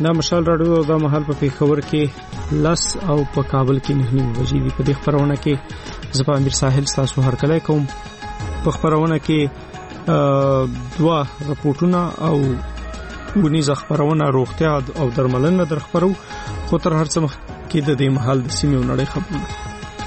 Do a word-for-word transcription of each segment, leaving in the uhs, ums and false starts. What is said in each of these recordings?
دا مشال راډیو دا مهال په پیښور کې لس او په کابل کې نه نیمه بجې دي. په دې خبرونه کې زه په امیر ساحل تاسو هرکلی کوم. په خبرونه کې دوا رپورټونه او ونیزه خبرونه روغتیا او درملنه در خبرو، خو تر هر څه مخکې د دې مهال د سیمې او نړۍ خبرونه.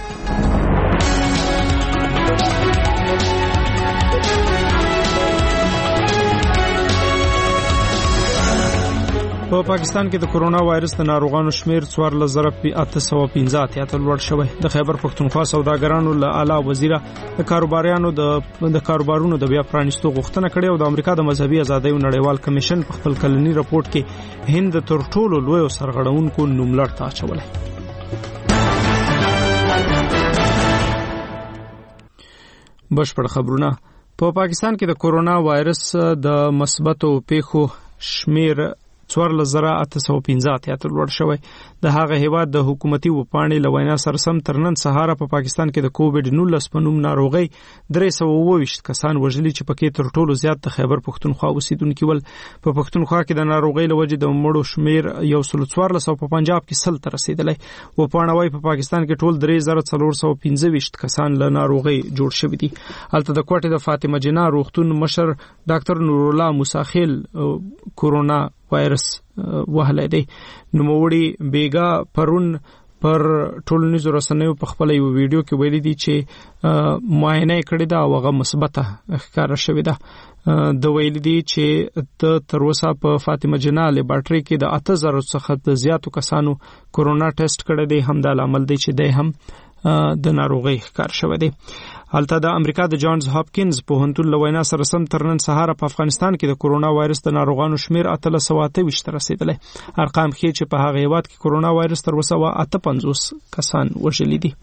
په پاکستان کې د کورونا وایرس د ناروغانو شمیر څوارلس زره اته سوه پنځه اتیا ته لوړ شوی. د خیبر پښتونخوا سوداګرانو له اعلی وزیره د کاروباریانو د د کاروبارونو د بیا پرانیستو غوښتنه کړې او د امریکا د مذهبي ازادیو نړیوال کمیشن په خپل کلنی راپورټ کې هند تر ټولو لوی سرغړونکو نوملړ ته اچولی. بشپړ خبرونه. په پاکستان کې د کورونا وایرس د مثبتو پیښو شمیر څوارلس زره اته سوه پنځه اتیا ته لوړ شوی. د هغه هیواد د حکومتي وپاڼې له وینا سره سم تر نن سهاره په پاکستان کې د کووډ نولس په نوم ناروغۍ درې سوه اووه ویشت کسان وژلي چې پکې تر ټولو زیات د خیبر پښتونخوا اوسیدونکي ول. په پښتونخوا کې د ناروغۍ له وجې د مړو شمیر یو سل څوارلس او په پنجاب کې سل ته رسیدلی. وپاڼه وايي په پاکستان کې ټول درې زره څلور سوه پنځه ویشت کسان له ناروغۍ جوړ شوي دي. هلته د کوټې د فاطمه جناح روغتون مشر ډاکټر نور الله موساخیل کورونا وایرس وهلی دی. نوموړي بیګا پرون پر ټولنیزو رسنیو په خپل یو ویډیو کې ویلي دي چې معاینه کړې ده او هغه مثبته ښکاره شوې ده. د ویلي دي چې د تر اوسه په فاطمه جناح لیبارټري کې د اته زره څخه د زیاتو کسانو کورونا ټیسټ کړی دی. همدا لامل دی چې دی هم د ناروغۍ ښکار شوی دی. هلته د امریکا د جانز هاپکینز پوهنتون له وینا سره سم تر نن سهاره په افغانستان کې د کورونا وایرس د ناروغانو شمیر اتلس سوه اته ویشت ته رسیدلی. ارقام ښیي چې په هغه هیواد کې کورونا وایرس تر اوسه اته پنځوس کسان وژلي دي.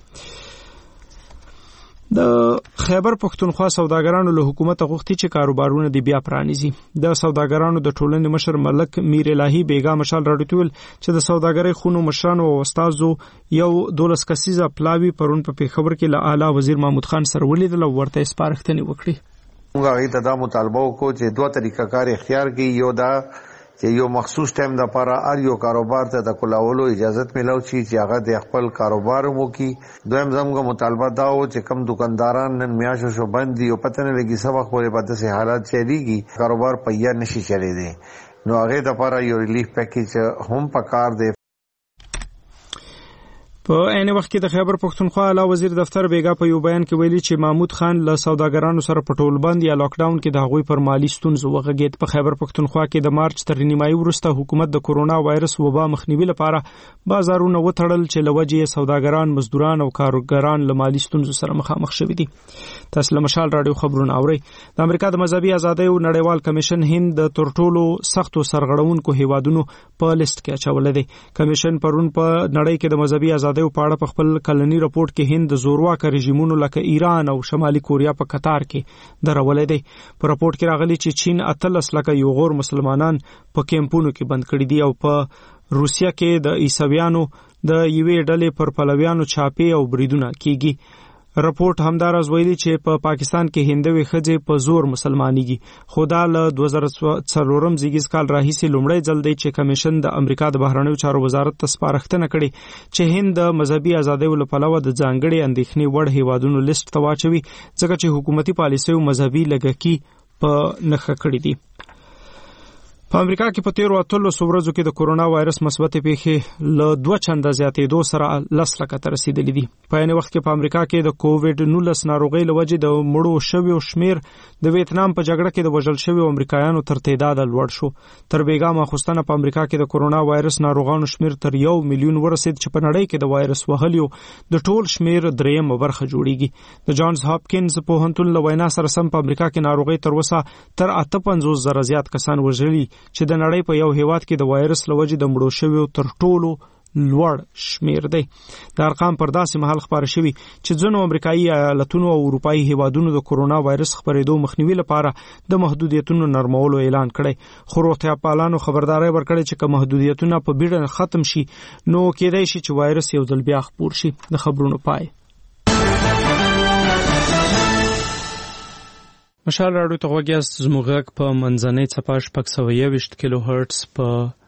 د خیبر پښتونخوا سوداګرانو له حکومت غوښتي چې کاروبارونه دی بیا پرانیزي. د سوداګرانو د ټولنې مشر ملک میر الهی بیګا مشال راډیو ویل چې د سوداګرۍ خونو مشرانو او استادو یو دولس کسیزه پلاوی پرون په پیښور کې له اعلی وزیر محمود خان سره ولیدل او ورته سپارښتنې وکړي. موږ هغه ته دا مطالبه وکړو چې دوه طریقه کار اختیار کړي. یو دا چې یو مخصوص ټایم د لپاره هر یو کاروبار ته د کولولو اجازه ملو شي چې هغه د خپل کاروبار مو کی. دویم زموږ مطالبه دا و چې کم دکانداران نن میاشو شو بند دي او پته نه لګي سبا خو په داسې حالات چلیږي کاروبار پیا نشي چلی دی. نو هغه د لپاره یو ریلیف پیکیج هم پکار دی. په عین وخت کې د خیبر پښتونخوا اعلی وزیر دفتر بیګا په یو بیان کې ویلي چې محمود خان له سوداګرانو سره په ټولبند یا لاک ډاون کې د هغوی پر مالی ستونزو وغږېد. په خیبر پښتونخوا کې د مارچ تر نیمایي وروسته حکومت د کورونا وایرس وبا مخنیوي لپاره بازارونه وتړل چې له وجې سوداګران، مزدوران او کارګران له مالی ستونزو سره مخامخ شوي دي. تاسو له مشال راډیو خبرونه اورئ. د امریکا د مذهبي ازادیو نړیوال کمیشن هند د تر ټولو سختو سرغړونکو هیوادونو په لیست کې اچولی دی. کمیشن پرون په نړۍ کې د مذهبي ازادیو په اړه په خپل کلنی راپورټ کې هند د زورواکه رژیمونو لکه ایران او شمالي کوریا په قطار کې درولې دی. په راپورټ کې راغلي چې چین اتلس لکه یو غور مسلمانان په کیمپونو کې بند کړي دي او په روسیا کې د عیسویانو د یوې ډلې پر پلویانو چاپې او بریدونه کیږي. راپورټ همدارز ویلي چې په پا پاکستان کې هندوي ښځې په زور مسلمانېږي. خو دا له دوه زره څلورم زیږیز کال راهیسې لومړی ځل دی چې کمیشن د امریکا د بهرنیو چارو وزارت ته سپارښتنه کړې چې هند د مذهبي ازادیو له پلوه د ځانګړې اندېښنې وړ هیوادونو لیست ته واچوي ځکه چې حکومتي پالیسیو مذهبي لږکي په نښه کړي دي. په امریکا کې په تیرو اتلسو ورځو کې د کورونا وایرس مثبتې پیښې له دوه چنده زیاتېدو سره لس لکه ته رسیدلي دي. په عین وخت کې په امریکا کې د کووډ نولس ناروغۍ له وجې د مړو شویو شمیر د ویتنام په جګړه کې د وژل شویو امریکایانو تر تعداده لوړ شو. تر بیګا ماخوستنه په امریکا کې د کورونا وایرس ناروغانو شمیر تر یو میلیون ورسید چې په نړۍ کې د وایرس وهلیو د ټول شمیر درېیمه برخه جوړیږي. د جانز هاپکینز پوهنتون له وینا سره سم په امریکا کې ناروغۍ تر اوسه تر اته پنځوس زره زیات کسان وژلي چې د نړۍ په یو هیواد کې د وایرس له وجې د مړو شویو تر ټولو لوړ شمیر دی. د ارقام پر داسې مهال خبره شوي چې ځینو امریکایي ایالتونو او اروپایي هیوادونو د کورونا وایرس خپرېدو مخنیوي لپاره د محدودیتونو نرمولو اعلان کړی. خو روغتیا پالانو خبرداری ورکړې چې که محدودیتونه په بیړه ختم شي نو کېدای شي چې وایرس یو ځل بیا خپور شي. د خبرونو پای. مشال راډیو ته غوږ یاست. زموږ غږ په منځنۍ څپه شپږ سوه یوویشت کیلو هرټز په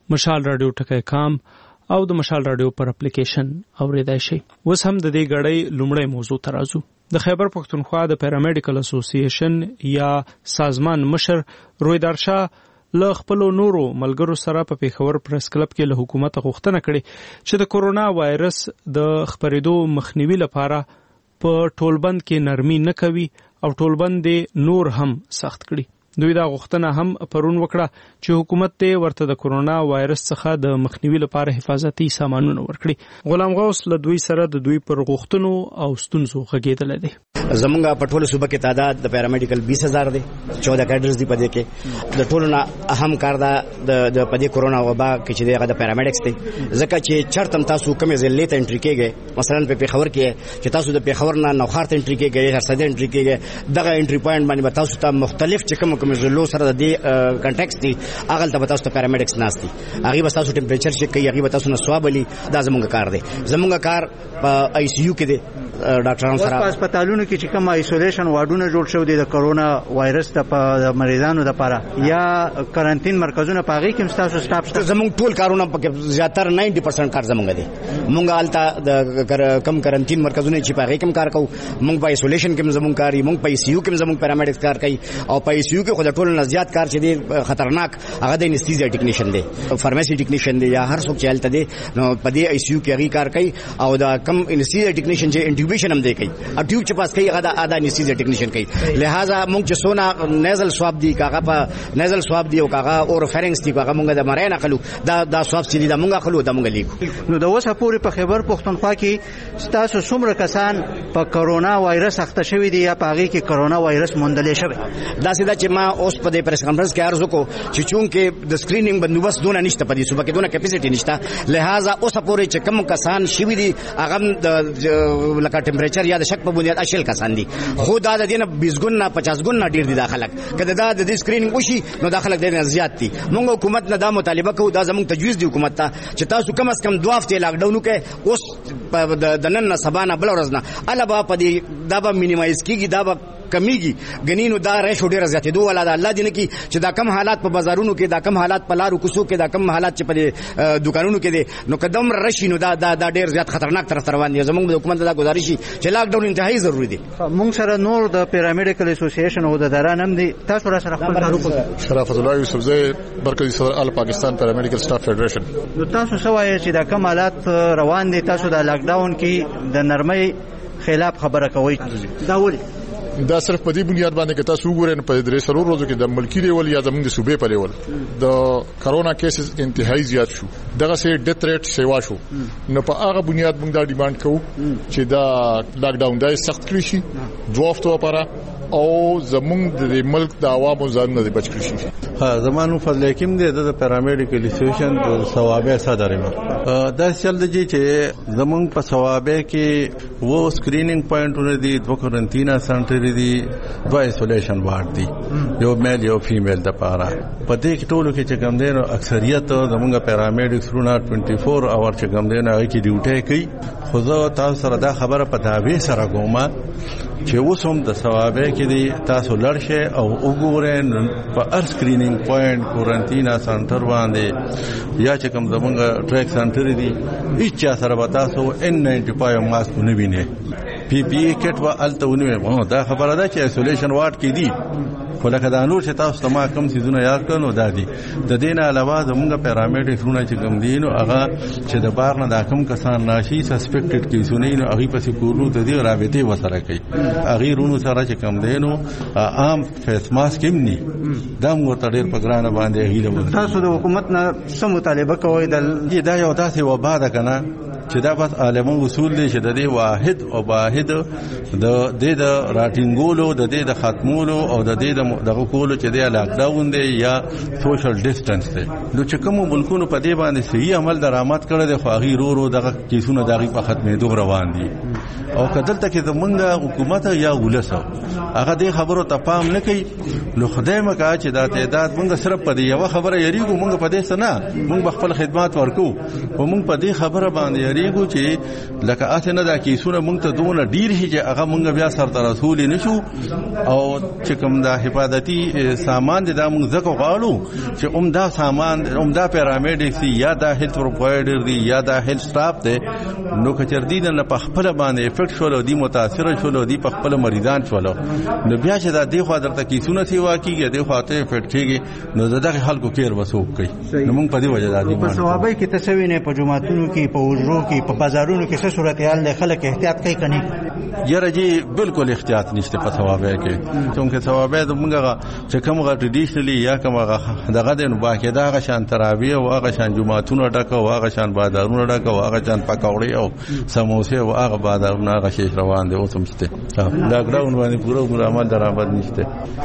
مشال رادیو ټکی کام او د مشال رادیو پر اپلیکیشن اوریدای شي. اوس هم د دې غړې لومړی موضوع ترازو. د خیبر پښتونخوا د پیرامیډیکل اسوسییشن یا سازمان مشر رویدار شاه له خپل نورو ملګرو سره په پیښور پریس کلب کې له حکومت غوښتنه کړې چې د کورونا وایرس د خپرېدو مخنیوي لپاره په ټولبند کې نرمي نه کوي او ټولبند نور هم سخت کړي. دوی دا غوښتنه هم پرون وکړه چې حکومت ته ورته د کورونا وایرس څخه د مخنیوي لپاره حفاظتي سامانونه ورکړي. غلام غوث له دوی سره د دوی پر غوښتنو او ستونزو غږېدلی دی. زمونږ په ټوله صوبه کې تعداد د پیرامیډیکل بیس هزار دی، چودہ کیډرز دی په دې کې. د ټولو نه اهم کار دا د په دې کورونا وبا کې چې هغه د پیرامیډکس دی، ځکه چې چرته تاسو کومې ضلع ته انټری کېږئ، مثلا په پیښور کې چې تاسو د پیښور نه نوخار ته انټری کېږئ، هرڅه ته انټری کېږئ، دغه انټری پوینټ باندې تاسو ته مختلف چې کوم کوم ضلعو سره د دې کنټیکس دی هغه ته تاسو ته پیرامیډکس ناشتي، هغه به تاسو ټمپریچر چیک کوي، هغه به تاسو نه سواب لي. دا زمونږ کار دی. زمونږ کار په آی سی یو کې دی، ډاکټرانو سره په هسپتالونو کې چې کوم آیسولیشن واردونه جوړ شو دي د کورونا وایرس ته مریضانو لپاره یا کارانتین مرکزونه پاغي کې تاسو سټاف شته. زموږ ټول کارونه پکې زیاتره نود پرسنټ کار زموږ دی. مونږ الته د کم کارانتین مرکزونه چې پاغي کوم کار کوو، مونږ په آیسولیشن کې زموږ کار یې، مونږ په آی سی یو کې زموږ پیرامیډکس کار کوي، او په آی سی یو کې خو د ټول نه زیات کار چې دی خطرناک هغه د انستیزیا ټیکنیشن دی، فارماسي ټیکنیشن دی، یا هر څوک چې الته دی نو په دې آی سی یو کې هغه کار کوي. او دا کم انستیزیا ټیکنیشن چې انټیوبیشن هم دی کوي، او ټیوب چې پاس کوي هغه د ادا انستیزیا ټیکنیشن کوي. لہذا مونږ چې سونا نیزل سواب دی، کاغه په نیزل سواب دی او کاغه اور فارنکس دی، کاغه مونږ د مړای نه خلو دا دا سواب چې دی دا مونږ خلو دا مونږ لیکو. نو د اوسه پورې په خیبر پښتونخوا کې تاسو څومره کسان په کورونا وایرس اخته شوی دي یا په هغه کې کورونا وایرس موندل شوی؟ دا سیده چې ما اوس په دې پریس کانفرنس کې عرض وکړو چې چونکې د سکرینینګ بندوبست دونه نشته په دې صوبه کې، دونه کیپاسټي نشته، لہذا اوسه پورې چې کوم کسان شوی دي هغه د لکه ټمپریچر یا د شک په بنیاد اشل کسان دي، خو دا د دې نه بیس ګنا پچاس ګنا ډیر دي داخله. کله دا د دې سکرینینګ وشي نو داخله د نه زیات دي. موږ حکومت نه دا مطالبه کوو، دا زموږ تجویز دی حکومت ته چې تاسو کم از کم دوه هفته لاک ډاون وکړئ. اوس د نن نه سبا نه بل ورځ نه الله به په دې دا به مینیمایز کیږي، دا به کمیږي. غنینو دا ریشو ډیر زیاتې دوه ولا د الله دې نه کی چې دا کم حالات په بازارونو کې، دا کم حالات په لارو کوڅو کې، دا کم حالات چې په دکانونو کې دي، نو قدم رشي نو دا دا ډیر زیات خطرناک طرف روان دي. زموږ د حکومت دا گزارش چې لاک ډاون انتهایی ضروری دی. مونږ سره نور د پیرامیډیکل اسوسییشن او د دران هم دي، تاسو را سره خپل کار وکړئ. شرافت الله یوسف زئی، مرکزی صدر ال پاکستان پیرامیډیکل سټاف فیډریشن. نو تاسو سوای چې دا کم حالات روان دي، تاسو د لاک ډاون کې د نرمۍ خلاف خبره کوي، دا ولې؟ دا صرف په دې بنیاد باندې کې تاسو وګورئ په درې سرور روزو کې د ملکی لیول یا زموږ د صوبې په لیول د کرونا کیسز انتهایی زیات شو، دغه سي ډیث ریټ سیوا شو. نو په هغه بنیاد موږ دا ډیماند کوو چې دا لاک ډاون دای سخت کړی شي دوه هفتو لپاره، او زموږ د ملک د عوامو ځانونه د بچ کړی شي. ها زمانو فضل حکیم دی د پیرامیډیکل اسوسییشن د ثوابه صدر ما دا چل دی چې زموږ په ثوابه کې وو سکرینینګ پوینټونه دي، دوه کورنټینا سنټر دي، دوه ایسولیشن وارد دي، یو میل یو فیمیل د پاره. په دې کې ټولو کې چې کوم دی نو اکثریت زموږ پیرامیډکس رونه چوبیس اور چې کوم دی نو هغه کې ډیوټي کوي. خو زه تاسو سره دا خبره په داوی سره کوم چې اوس هم د ثوابه کې دي، تاسو لړشه او وګورئ په هر سکرینینګ پوینټ کورنټینا سنټر باندې یا چې کوم زمونږ ټریک سنټر دي، هیڅ سره به تاسو ان نایمنټي فایو ماسک نه وینئ، پی پی ای کټ به الته ونیوي. دا خبره ده چې ایسولیشن وارد کې دي، خو لکه دا نور چې تاسو ته ما کوم څیزونه یاد کړو دا دي. د دې نه علاوه زمونږ پیرامیډیکس رونه چې کوم دي نو هغه چې د بار نه دا کوم کسان ناشي سسپیکټډ کیسونه نو هغه پسې کورونو ته دي رابطه وسره کوي. هغه رونو سره چې کوم دی نو عام فیس ماسک هم ني، دا موږ ته ډېر په ګرانه باندې هیله. تاسو د حکومت نه سم مطالبه کوئ د دا یو داسې وبا ده کنه چې دا بس عالمو اصول دي چې د دې واحد او واحد د دې د راټینګولو، د دې د ختمولو او د دې د دغه کولو چې دی لاک ډاون دی یا سوشل ډیسټنس دی. نو چې کوم ملکونو په دې باندې صحیح عمل درآمد کړی دی، خو هغه رو رو دغه کیسونه دغه په ختمېدو روان دي. او کدلته کې زمونږ حکومت یا ولس هغه دې خبرو ته پام نه کوي. نو خدای مکه چې دا تعداد مونږ صرف په دې یو خبره یریږو، مونږ په دې سره نه، مونږ خپل خدمات ورکو او مونږ په دې خبره باندې خبرېږو چې لکه اته نه دا کیسونه مونږ ته دونه ډیر هي چې هغه مونږ بیا سره رسول نشو او چې کوم دا حفاظتي سامان دي دا مونږ ځکه غواړو چې عمده سامان عمده پیرامیډکس یا دا هیلث پرووایډر دي یا دا هیلث سټاف دي نو کچر دي نه په خپل باندې افیکټ شول دي متاثر شول دي په خپل مریضان شول نو بیا چې دا دی خو درته کیسونه سی واکیږي دی خو ته افیکټ کیږي نو دغه خلکو کیر وسوک کوي نو مونږ په دې وجه دا دي په ثوابي کې تسوینه په جمعتونو کې په وجرو کې په بازارونو کې څه صورتحال له خلک احتیاط کوي کني یاره جی بالکل احتیاط نشته په ثوابه کې چونکه ثوابه د مونږه چې کوم غا ټریډیشنلی یا کوم غا دغه د باقاعده غا شان تراوی او هغه شان جمعتونو ډکه او هغه شان بازارونو ډکه او هغه شان پکوړې او سموسه او هغه بازارونو هغه شی روان دي اوس هم شته لاک ډاون باندې پوره مرامت درآمد نشته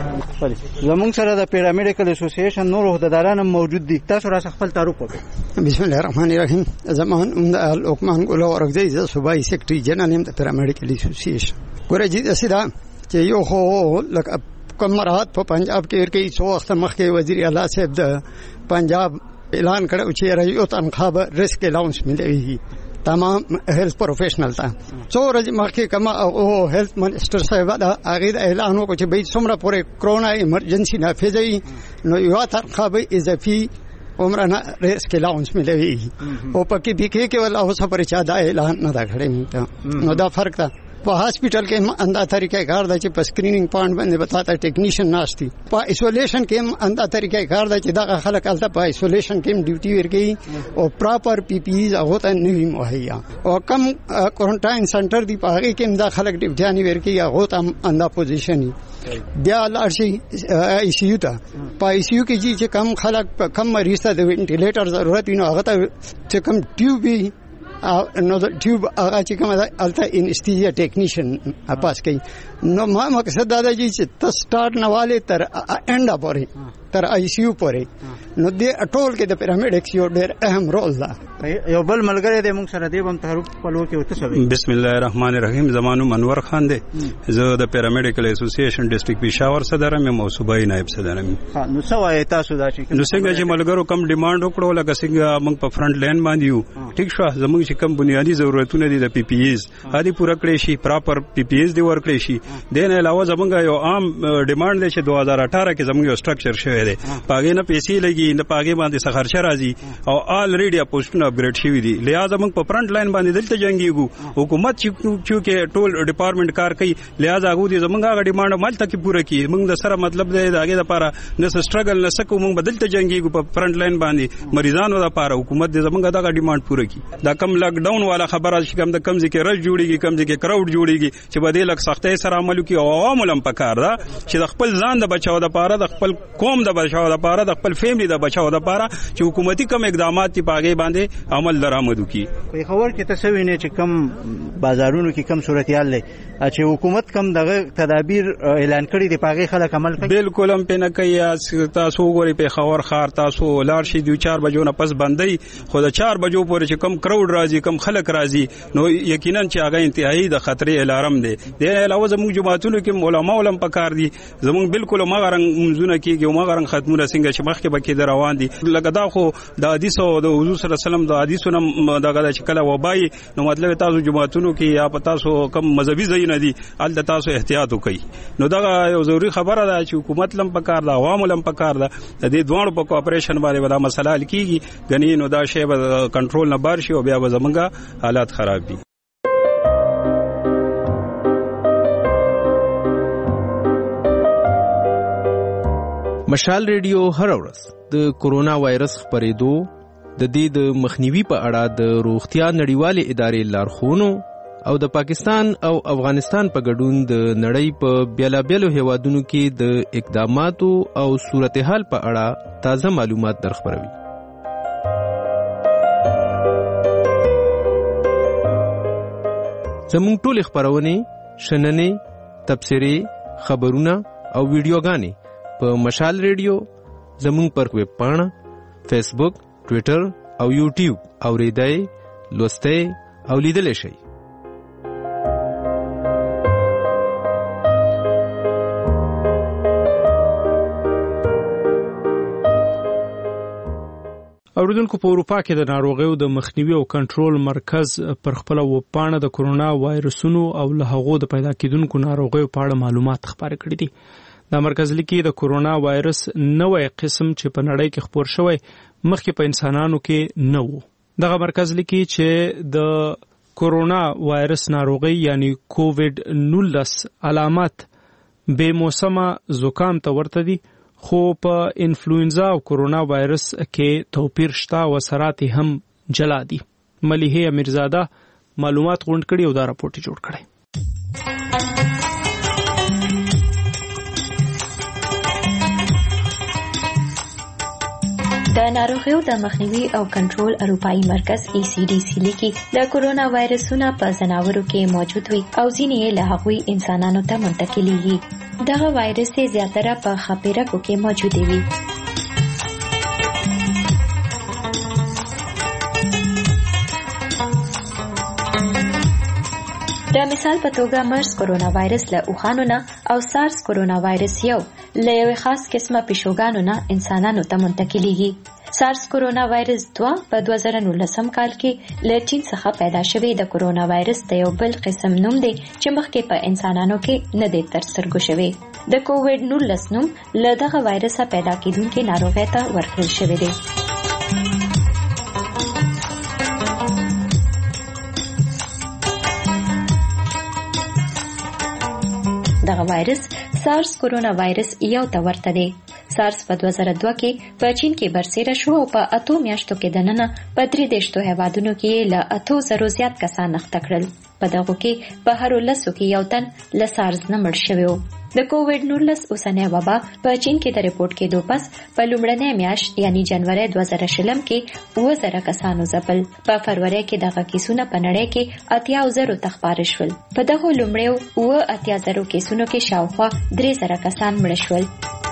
زمونږ سره د پیرامیډیکل اسوسییشن نور عہدیداران موجود دي تاسو را خپل تعارف وکړئ. بسم الله الرحمن الرحیم. زمان لقمان ګل ورغدی ز صوبایي سیکریټری جنرال د پیرامیډیکل اسوسییشن ګورې چې دسدا چې یو خو لکه کوم مراد په پنجاب کې ورکې څو وخت مخکې وزیر اعلی صاحب د پنجاب اعلان کړو چې رایو تنخواه به ریسک الاونس ملوي تمام هیلث پروفیشنل ته څو ورځې مخکې کما او هیلث منسٹر صاحب دا هغه اعلان وکړ چې به څومره پورې کرونا ایمرجنسي نافذ وي نو یو تنخواه به اضافي عمرانه ریسک الاونس ملوي او پکې بي کې کې ولا اوس پر چا دا اعلان نه دا کړی نو دا فرق ده په هاسپټل کې اندا طریقې کار دی چې په سکرینینګ پوینټ باندې بتاته ټیکنیشین ناشتي په ایسولیشن کې اندا طریقې کار دی چې دا خلک الته په ایسولیشن کې ډیوټي ورګي او پراپر پی پی ایز هغه ته نه مهیا او کم کوارنټاین سنټر دی په هغه کې دا خلک ډیوټي ورګي هغه ته اندا پوزیشن بیا لارشي آی سی یو ته په آی سی یو کې چې کم خلک کم مریض ته د وینټیلیټر ضرورت وي نو هغه ته چې کم ټیوب نو د ټیوب هغه چې کومه الته انستیزیا ټیکنیشن پاس کوي نو ما مقصد دا دی چې تاسو سٹارټ نواله تر انډا پورې تر آی سی یو پورې نو دې ټول کې د پیرامیډکس یو ډېر اهم رول ده. یو بل ملګری دی موږ سره دی هم تعارف پلو کې وته شوی. بسم الله الرحمن الرحیم. زمانو منور خان دی زه د پیرامیډیکل اسوسییشن ډیسټریکټ پېښور صدر یم او صوبایي نائب صدر یم. ها نو سوای تاسو دا چې نو څنګه چې ملګرو کم ډیماند وکړو لکه څنګه موږ په فرنٹ لاین باندې یو ټیک شو زموږ چې کم بنیادی ضرورتونه دي د پی پی ایز هدي پوره کړی شي پراپر پی پی ایز دی ورکړی شي دین علاوه زموږ یو عام ډیماند دی چې دوه هزار اٹھارہ کې زموږ یو سټرکچر شوی دی پاګې نه پیسې لګي نه پاګې باندې سخرچه راځي او الریډي پوسټونه اپګریډ شوی دي لہذا موږ په فرنٹ لاین باندې دلته جنگيږو حکومت چې ټول ډپارټمنټ کار کوي لہذا هغه دي زموږ هغه ډیماند مال تک پوره کړي موږ د سره مطلب دی داګه لپاره نه سټرګل نه سکو موږ بدلته جنگيږو په فرنٹ لاین باندې مریضانو لپاره حکومت دې زموږ دغه ډیماند پوره کړي دا کم لاک ډاون والا خبره چې کم د کم ځکه رش جوړیږي کم ځکه کراود جوړیږي چې بده لک سختۍ سره عمل کوي او عوام لم پکار دا چې د خپل ځان د بچاو د لپاره د خپل قوم د بچاو د لپاره د خپل فیملی د بچاو د لپاره چې حکومتي کم اقدامات تی پاګې باندې عمل درآمد وکړي. په خبر کې تسوینه چې کم بازارونو کې کم صورتحال لري چې حکومت کم دغه تدابیر اعلان کړی دی پاګې خلک عمل کوي بالکل هم پنه کوي تاسو وګورئ په خبر خار تاسو لار شي د چار بجو نه پس بندي خو د چار بجو پورې چې کم کراود راځي کم خلک راځي نو یقینا چې هغه انتهایی د خطرې الارم دی د علاوه زموږ جماعتونو کې علماء علم پکار دي زموږ بالکل ما غرنګ منځونه کېږي او ما غرنګ ختمونه څنګه چې مخکې بکې روان دي لکه دا خو د حدیث او د حضور صلی الله علیه وسلم د حدیثونو دغه چې کله وبای نو مطلب تاسو جماعتونو کې یا پتا سو کم مذهبي ځای نه دي ال د تاسو احتیاط وکړي نو دا یو ضروري خبره ده چې حکومت لم پکار ده عوام لم پکار ده د دې دوه په کوآپریشن باندې ودا مسله حل کیږي غنی نو دا شی به کنټرول نه بار شي او بیا به زمونږه حالات خراب دي. مشال ریډیو هر ورځ د کورونا وایرس خپرېدو د دې د مخنیوي په اړه د روغتیا نړیوالې ادارې لارښوونو او د پاکستان او افغانستان په ګډون د نړۍ په بیلابیلو هیوادونو کې د اقداماتو او صورتحال په اړه تازه معلومات درخبروي. زموږ ټولې خپرونې شننې تبصرې خبرونه او ویډیوګانې په مشال ریډیو زموږ پر ویب پاڼه فیسبوک ټویټر او یوټیوب اوریدای لوستئ او لیدلی شئ. او اوریدونکو په اروپا کې د ناروغیو د مخنیوي او کنټرول مرکز پر خپل وپاڼه د کورونا وایرسونو او له هغو د پیدا کېدونکو ناروغیو په اړه معلومات خپاره کړي دي. دا مرکز لیکي د کورونا وایرس نوې قسم چې په نړۍ کې خپور شوی مخکې په انسانانو کې نه و. دغه مرکز لیکي چې د کورونا وایرس ناروغي یعنی کووډ نولس علامات بے موسمه زکام ته ورته دي، خو په انفلوئنزا او کورونا وایرس کې توپیر شته او اثرات هم جلا دي. ملیحه امیرزاده معلومات غونډ کړي او دا راپورټ جوړ کړي. د ناروغیو د مخنیوي او کنټرول اروپایي مرکز ای سی ډي سی لیکي د کورونا وایرسونه په ځناورو کې موجود وي او ځینې یې له هغوی انسانانو ته منتقلیږي. دغه وایرس یې زیاتره په خپېرکو کې موجود وي. د مثال په توګه مرس کورونا وایرس له اوخانو نه او سارس کورونا وایرس یو له یوې خاص قسمه پیشوګانو نه انسانانو ته منتقلیږي. سارس کورونا وایرس دوه په دوه زره نولسم کال کې له چین څخه پیدا شوی د کورونا وایرس د یو بل قسم نوم دی چې مخکې په انسانانو کې نه دی تر سترګو شوی. د کووډ نولس نوم له دغه وایرسه پیدا کېدونکې ناروغۍ ته ورکړل شوی دی. دغه وایرس سارس کورونا وایرس یو ته ورته دی. سارس په دوه زره دوه کې په چین کې برسېره شو او په اتو میاشتو کې دننه په درې دیشتو هیوادونو کې له اتو زرو زیات کسان اخته کړل. په دغو کې په هرو لسو کې یو تن له سارس نه مړ شوی و. د کووډ نولس اوسنی وبا په چین کې د ریپورټ کېدو پس په لومړنۍ میاشت یعنی جنوري دوه زره شلم کې اووه زره کسانو ځپل. په فروری کې دغه کیسونه په نړۍ کې اتیا زرو ته خپاره شول. په دغو لومړیو اووه اتیا زرو کیسونو کې شاوخوا درې زره کسان مړه شول.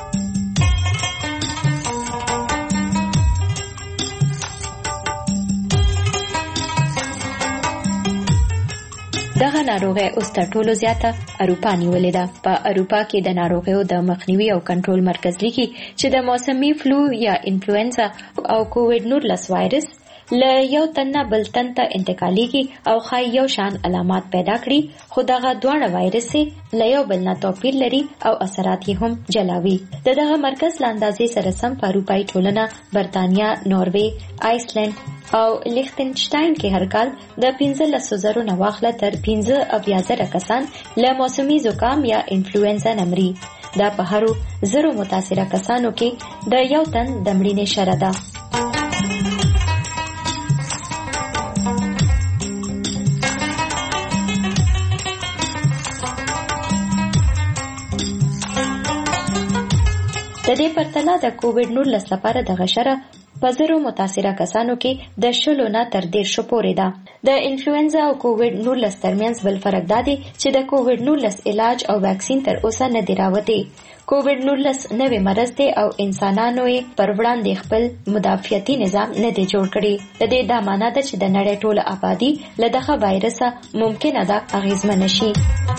دغه ناروغي اوس تر ټولو زیاته اروپا نیولې ده. په اروپا کې د ناروغیو د مخنیوي او کنټرول مرکز لیکي چې د موسمي فلو یا انفلوئنزا او کووډ نولس وایرس له یو تن نه بل تن ته انتقالیږي او ښایي یو شان علامات پیدا کړي، خو دغه دواړه وایرس له یو بل نه توپیر لري او اثرات یې هم جلاوي. د دغه مرکز له اندازې سره سم په اروپایي ټولنه برتانیا، ناروې، آیسلند او لیختنشتاین کې هر کال د پنځلسو زرو نه واخله تر پنځه اویا زره کسان له موسمي زکام یا انفلوئنزا نه مري. دا په هرو زرو متاثره کسانو کې د یو تن د مړینې شره ده. د دې پرتله د کووډ نولس لپاره دغه شره په زرو متاثره کسانو کې د شلو نه تر دیرشو پورې ده. د انفلوئنزا او کووډ نولس ترمنځ بل فرق دا دی چې د کووډ نولس علاج او واکسین تر اوسه نه دی راوتی. کووډ نولس نوې مرض دی او انسانانو یې پر وړاندې خپل مدافعتي نظام نه دی جوړ کړی. د دې دا معنی ده چې د نړۍ ټوله آبادي له دغه وایرسه ممکنه ده اغېزمنه شي.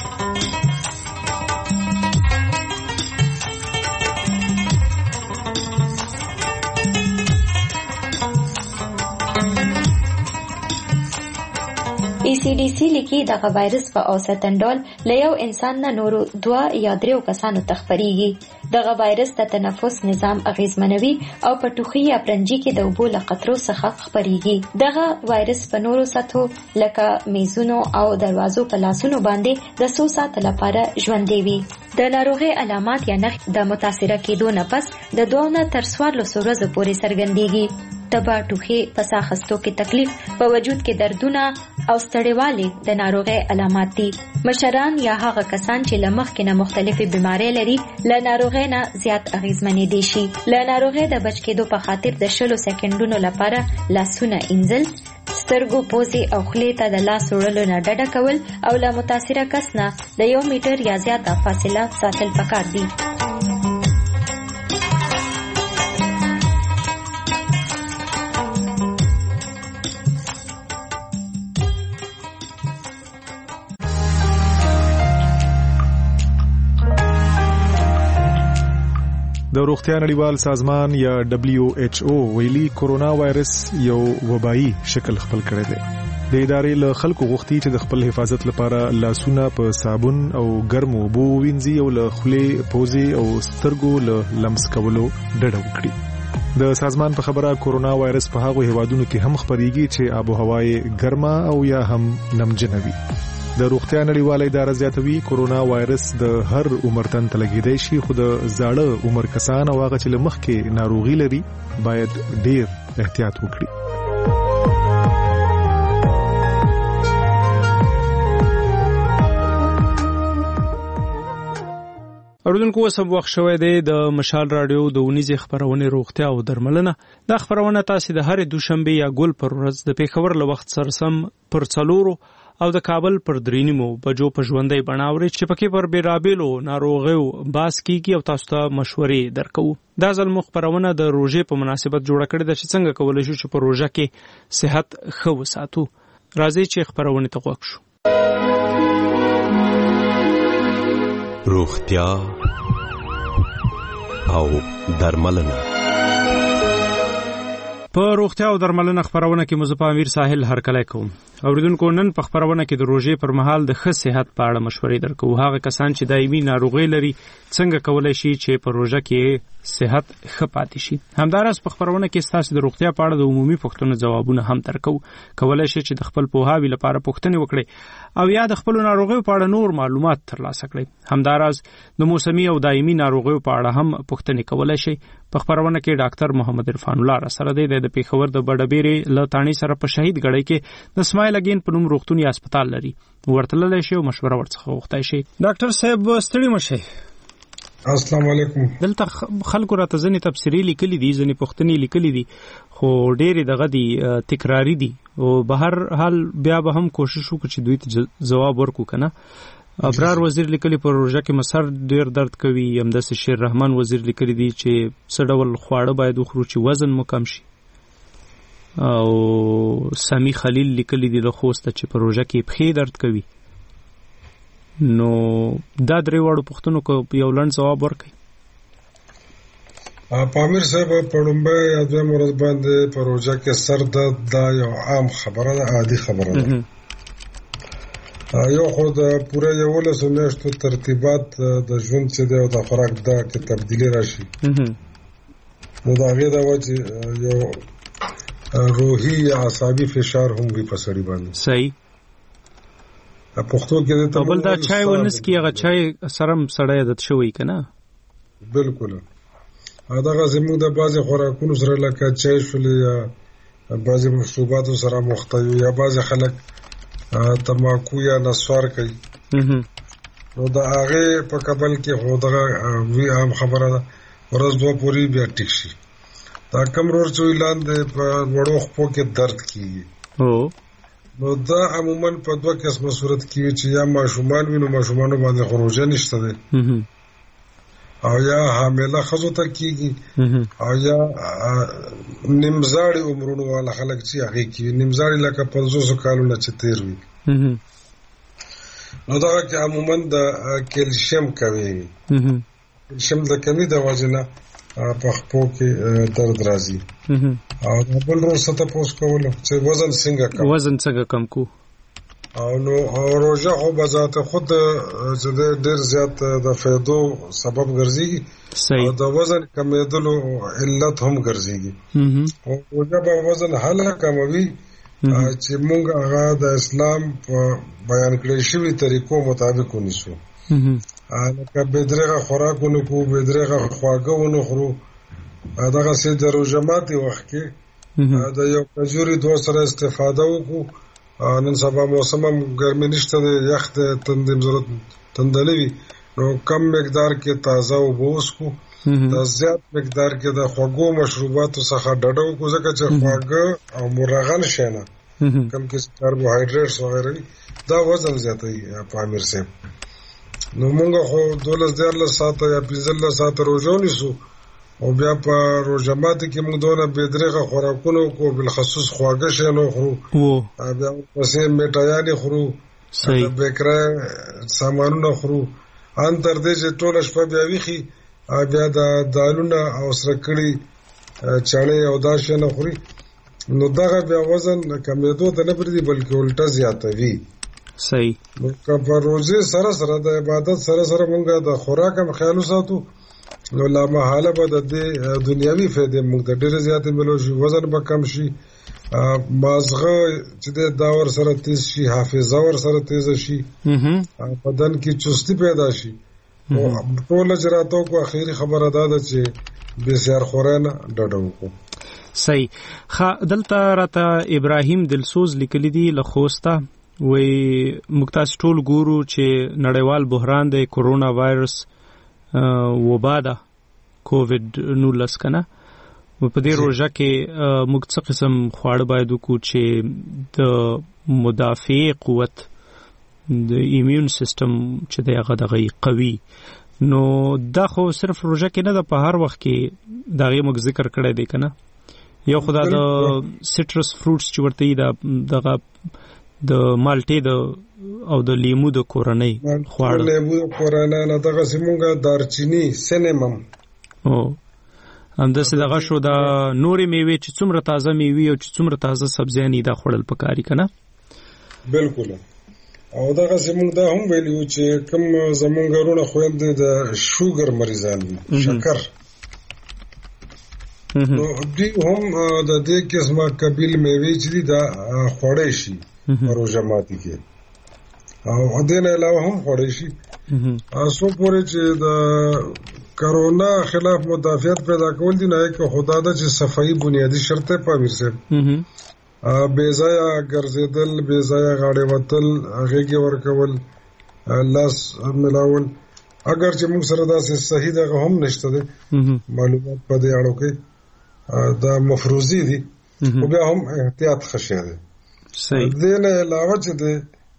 ای سی ډي سی لیکي دغه وایرس په اوسطن ډول له یو انسان نه نورو دوه یا دریو کسانو ته خپریږي. دغه وایرس د تنفس نظام اغېزمنوي او په ټوخي یا پرنجي کې د اوبو له قطرو څخه خپریږي. دغه وایرس په نورو سطحو لکه میزونو او دروازو په لاسونو باندې د څو ساعته لپاره ژوندی وي. د ناروغۍ علامات یا نښې د متاثره کېدو نه پس د دوو نه تر څوارلسو ورځو پورې څرګندېږي. تبه، ټوخي، په ساه اخیستو کې تکلیف، په وجود کې دردونه او ستړیوالی د ناروغۍ علامات دي. مشران یا هغه کسان چې له مخکې نه مختلفې بیمارۍ لري له ناروغۍ نه زیات اغېزمنېدی شي. له ناروغۍ د بچ کېدو په خاطر د شلو سکندونو لپاره لاسونه اینځل، سترګو، پوزې او خولې ته د لاس وړلو نه ډډه کول او له متاثره کس نه د یو میټر یا زیاته فاصله ساتل پکار دي. د روغتیا نړیوال سازمان یا دبليو ایچ او ویلي کورونا وایرس یو وبایي شکل خپل کړی دی. د ادارې له خلکو غوښتي چې د خپل حفاظت لپاره لاسونه په صابون او ګرمو اوبو وینځي او له خولې، پوزې او سترګو له لمس کولو ډډه وکړي. د سازمان په خبره کورونا وایرس په هغو هیوادونو کې هم خپریږي چې آب و هوا یې ګرمه او یا هم نمجنه وي. د روغتیا نړیواله اداره زیاتوي کورونا وایرس د هر عمر تن ته لګیدای شي، خو د زاړه عمر کسان او هغه چې له مخکې ناروغي لري باید ډیر احتیاط وکړي. اوریدونکو سم وخت شوی دی د مشال رادیو د ونیزې خبرونه روغتیا او درملنه. دا خبرونه تاسو د هر دوشنبه یا ګل پر ورځ د پیښور له وخت سره سم پر څلورو او د کابل پر درینمو بجو په ژوندۍ بڼاوري چې پکې پر بیرابلو ناروغیو باس کیږي او تاسو ته مشورې درکو. دا ځل مخبرونه د روژې په مناسبت جوړه کړې ده چې څنګه کولای شو چې په روژه کې صحت ښه وساتو. راځي چې خبرونه ته غوږ شو. روغتیا او درملنه. په روغتیا او درملنه خبرونه کې مزه په امیر ساحل هرکلی کوم. اوریدونکو نن په خبرونه کې د روژې پر مهال د ښه صحت په اړه مشورې درکو. هغه کسان چې دایمي ناروغي لري څنګه کولای شي چې په روژه کې صحت ښه پاتې شي. همداراز په خبرونه کې ستاسو د روغتیا په اړه د عمومي پوښتنو ځوابونه هم درکو. کولای شي چې د خپل پوهاوي لپاره پوښتنې وکړي او یا د خپل ناروغیو په اړه نور معلومات ترلاسه کړئ. همداراز د موسمي او دایمي ناروغیو په اړه هم پوښتنې کولای شي. په خبرونه کې ډاکټر محمد عرفان الله را سره دی د پیښور د بډبېرې له تانی سره په شهید غړی کې د اسماعیل اگین په نوم روغتوني هسپتال لري. ورته للی شي او مشوره ورڅخه غوښتای شي. ډاکټر صاحب ستړي مشه. السلام علیکم. دلته خلکو راته ځنې تفسیري لیکلي دي، ځنې پوښتنې لیکلي دي، خو ډېرې دغه دي تکراری دي او به هر حال بیا به هم کوشش وکړو چې دوی ته ځواب ورکړو که نه. ابرار وزیر لیکلی پر روژه کې مسر ډیر درد کوي. همداسې شیر رحمان وزیر لیکلی دی چې څه ډول خواړه باید وخورو چې وزن مو کم شي. او سامی خلیل لیکلی دی له خوسته چې پر روژه کې پښې درد کوي. نو دا درې واړو پوښتنو کې یو لنډ ځواب ورکړئ. پامیر صاحب په لومړۍ یا دویمه ورځ باندې په روژه کې سر درد دا یو عام خبره ده، عادي خبره ده. یو خو د پوره یولسو میاشتو ترتیبات د ژوند چې دی او د خوراک دا کې تبدیلي راشي، نو د هغې د وجې یو روحي یا اعصابي فشار هم وي په سړي باندې. صحیح. پښتو کې ته بل دا چای ونسکي، هغه چای سره هم سړی عادت شوی که نه؟ بلکل. دغه زموږ د بعضې خوراکونو سره لکه چای شولې یا بعضې مشروباتو سره مخته یو، یا بعضې خلک تماکو یا نسوار کوي. نو د هغې په قبل کې خو دغه وی عام خبره ده ورځ دوه پورې بیا ټیک شي. دا کم رور چې وي لاندې په وړو خپو کې درد کېږي، نو دا عموما په دوه قسمه صورت کې وي چې یا ماشومان وي، نو ماشومانو باندې خو روژه نشته دی، او یا حامله ښځو ته کېږي، او یا نیمزاړي عمرونو والا خلک چې هغې کې وي، نیمزاړي لکه پنځوسو کالونه چې تېر وي. نو دغه کې عموما د کیلشیم کمی وي. کیلشیم د کمی د وجې نه په خپو کې درد راځي. او د بل ورځ څه تپوس کولو چې وزن څنګه کم وزن څنګه کم کو. او نو روژه خو بذات خود چې ډېر زیات د فایدو سبب ګرځي او د وزن کمیدلو علت هم ګرځي. او روژه به وزن حاله کموي چې موږ هغه د اسلام په بیان کړی شوي طریقو مطابق ونیسو. لکه بېدرېغه خوراک ونه کړو، بېدرېغه خواږه ونه خورو. دغسې د روژه ماتې وخت کې د یو کجوري دوه سره استفاده وکړو. نن سبا موسم هم ګرمي نشته دی، یخ دی، تندې ضرورت تندلې وي، نو کم مقدار کې تازه اوبه وڅښو. د زیات مقدار کې د خوږو مشروباتو څخه ډډه وکړو، ځکه چې خواږه او مرغن شی نه کم کې کاربوهایډریټس وغیره وي، دا وزن زیاتوي. په امیر صاحب نو مونږ خو دولس دیارلس ساعته یا پنځلس ساعته روژه ونیسو، او بیا په روژه ماتې کې موږ دونه بېدرېغه خوراکونه وکړو، بالخصوص خواږه شیان وخورو، بیا ورپسې میټایانې خورو، د بیکرۍ سامانونه خورو، ان تر دې چې ټوله شپه بیا ویښي بیا د دالونه او سره کړي چاړې او دا شنه خوري نو دغه بیا وزن کمیدو ته نه پریږدي بلکې الټا زیاتوي. صحیح. نو که په روزي سره سره د عبادت سره سره مونږ د خوراک هم خیال وساتو نو لا محاله به د دې دنیوي فائدې مونږ ته ډېرې زیاتې ملو شي، وزن به کم شي، مازغه چې د داور سره تیز شي، حافظه ور سره تیز شي، بدن کې چستی پیدا شي. او ټول اجراتو کو اخیری خبره ده چې بسیار خورانه ډډه وکړو. صحیح. خا دلته راته ابراهیم دلسوز لیکلی دی لخوستا وی مکتاس ټول ګورو چې نړیوال بحران د کورونا وایرس وبا ده کووډ نولس کنه په دې روزه کې موږ څه قسم خواړه باید وکړو چې د مدافع قوت د ایمیون سیستم چې د هغه دغه قوي. نو دا خو صرف روزه کې نه ده، په هر وخت کې دغه موږ ذکر کړی دی کنه. یو خدای د سټرس فروټس چې ورته دا دغه د مالټې د او د لیمو د کورنۍ خواړه، لیمو د کورنۍ نه دغه سیمونګه دارچینی سینمم او همداسې دغه شو د نورې میوې چې څومره تازه میوې او چې څومره تازه سبزیانې دا خوړل پکاري کنه. بالکل. او دغه زمونږ دا هم ویلو چې کوم زمونږ ورونه خويندې د شوګر مریضان دي، شکر، نو دوی هم د دې قسمه قبیل میوې چې دا خوړې شي روزه ماتي کې، او دې نه علاوه هم خوړې شي. اسو پورې چې د کرونا خلاف مدافعت پیدا کول دي نه کې خدا د چې صفائی بنیادی شرط په امیر صاحب بیزایا ګرځیدل، بیزایا غاړې وتل، هغه کې ورکول، لاس ملاول، اگر چې موږ سره داسې صحیح دغه هم نشته ده معلومات په دې اړه کې دا مفروضي دي او بیا هم احتیاط خشه ده. صحیح. دې نه علاوه چې ده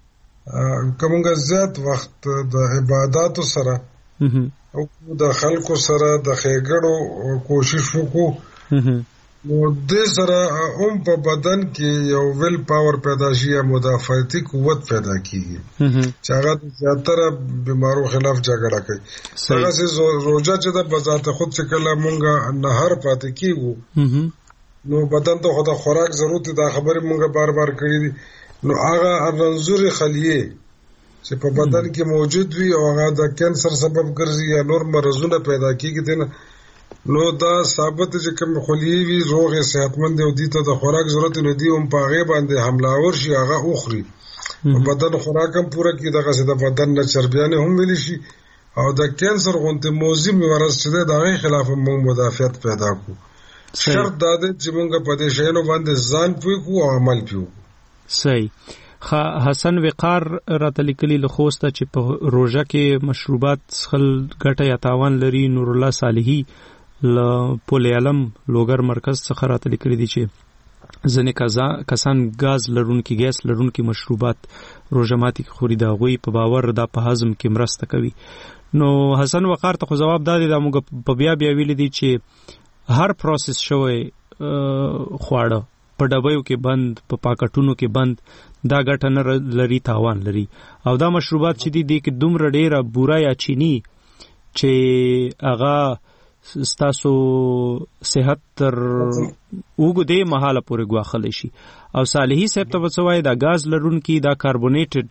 کومګه زیات وخت د عبادت سره او د خلکو سره د خېګړو کوشش وکړو نو دې سره هم په بدن کې یو ویل پاور پیدا شي یا مدافعتي قوت پیدا کیږي چې هغه زیاتره بیمارو خلاف جګړه کوي. هغه سه روزه چې د بذات خود څخه کله مونږه نهر پاتې کیږو نو بدن ته خدا خوراک ضرورت دا خبره مونږه بار بار کړې دي. نو هغه رنځور خلیه چې په بدن کې موجود وي او هغه د کینسر سبب ګرځي یا نور مرزونه پیدا کیږي دنه نو دا ثابت چې کوم خلیه وي روغه صحتمند او دي ته د خوراک ضرورت نه دی هم په غیب باندې حمله ور شي هغه اخري بدن خوراک هم پوره کی دغه د بدن نه چربیانه هم ویل شي او د کینسر غونته موزي مرز چې دغه خلاف موږ مدافعت پیدا کو. شرط دا دی چې موږ په دې شینو باندې ځان پوي کو او عمل پیو. صحیح. حسن وقار راته لیکلی لخوسته چې په روزه کې مشروبات څښل ګټه یا تاوان لري. نور الله صالحی ل پولیالم لوګر مرکز څخه راته لیکلی دي چې ځنې کسان غاز لرونکي ګیس لرونکي مشروبات روزه ماتي خوري دا غوي په باور دا په هضم کې مرسته کوي. نو حسن وقار ته خو جواب دادی دا موږ په بیا بیا ویل دي چې هر پروسس شوی خواړه په ډبیو کې بند په پاکټونو کې بند دا ګټه نه لري تاوان لري او دا مشروبات چې دي د کې دومره ډیره بورا یا چینی چې هغه ستاسو صحت تر وګدې محاله پورې غواخلی شي. او صالحی صاحب ته وڅوي دا غاز لرونکي دا کاربونیټډ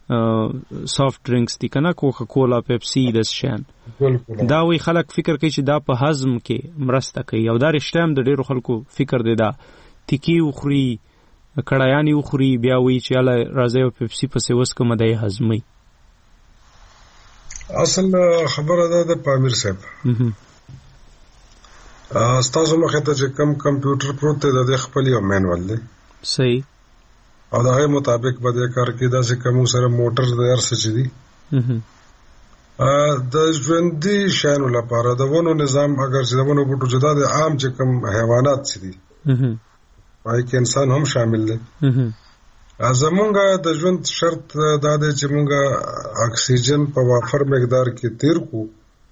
سافټ ډرینکس دي کنه کوکا کولا پیپسي د شان دا وی خلک فکر کوي چې دا په هضم کې مرسته کوي او دا رښتیا هم د ډیرو خلکو فکر دی دا تیکی وخوري کړایانی وخوري بیا وی چې اله راځي او پیپسي پسې وس کوم د هضمي. اصل خبره ده د پامیر صاحب استاسو مخه ته چې کم کمپیوټر پروت دی د خپل یو مینوال دی. صحیح. او دغه مطابق به د کار کې دا چې کوم سره موټر د هر څه چي دي د ژوندۍ شانو لپاره د ونو نظام اگر چې د ونو بوټو جدا د عام چې کوم حیوانات چي دي پای کې انسان هم شامل دی. زمونږه د ژوند شرط دا دی چې مونږه اکسیجن په وافر مقدار کې تیر کو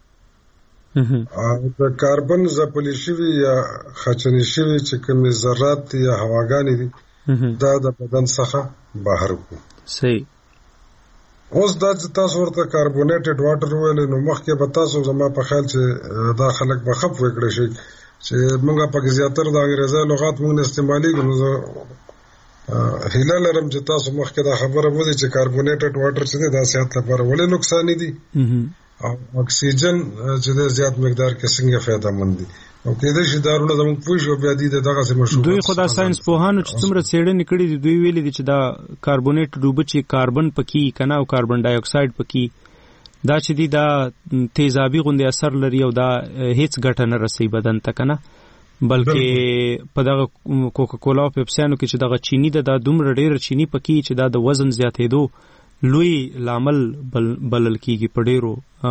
او د کاربن زپلی شوی یا خچنی شوی چې کوم ذرات یا هواګانی دي دا د بدن څخه بهر کو. صحیح. اوس دا چې تاسو ورته کاربونیټډ واټر ویل نو مخکې به تاسو زما په خیال چې دا خلک به خپ وکړي شي چې موږ په زیاتره د انګریزي لغات موږ استعمالي کوو. هیله لرم چې تاسو مخکې دا خبره وځي چې کاربونیټډ واټر چې دا صحت لپاره ولې نقصان دي او اکسیجن چې د زیات مقدار کې څنګه فائدہ مند دي او کله چې دارونه زموږ پوه شو بیا دي دغه څه مشهور دوی خدای ساينس پوهانو چې څومره څېړنې کړې دي دوی ویلي دي چې دا کاربونیټ ډوبه چې کاربن پکې کنه او کاربن ډای اکساید پکې دا چې دي دا تیزابي غوندي اثر لري او دا هیڅ ګټه نه رسي بدن ته کنه بلکې په دغه کوکا کولا او پیپسیانو کې چې دغه چینی ده دا دومره ډیره چینی پکې چې دا د وزن زیاتېدو لوی لامل بلل کیږي په ډیرو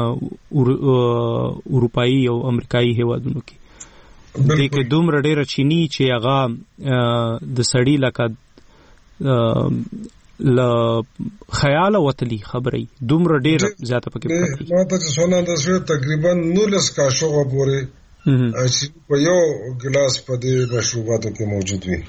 اروپایي او امریکایي هیوادونو کې د کې دومره ډیره چینی چې هغه د سړی لکه ل خیال وتلی خبرې دومره ډیره زیاته پکې پکې ما ته څونه د شو تقریبا نولس کاشوغه پورې چې په یو ګلاس په دې مشروباتو کې موجود وي.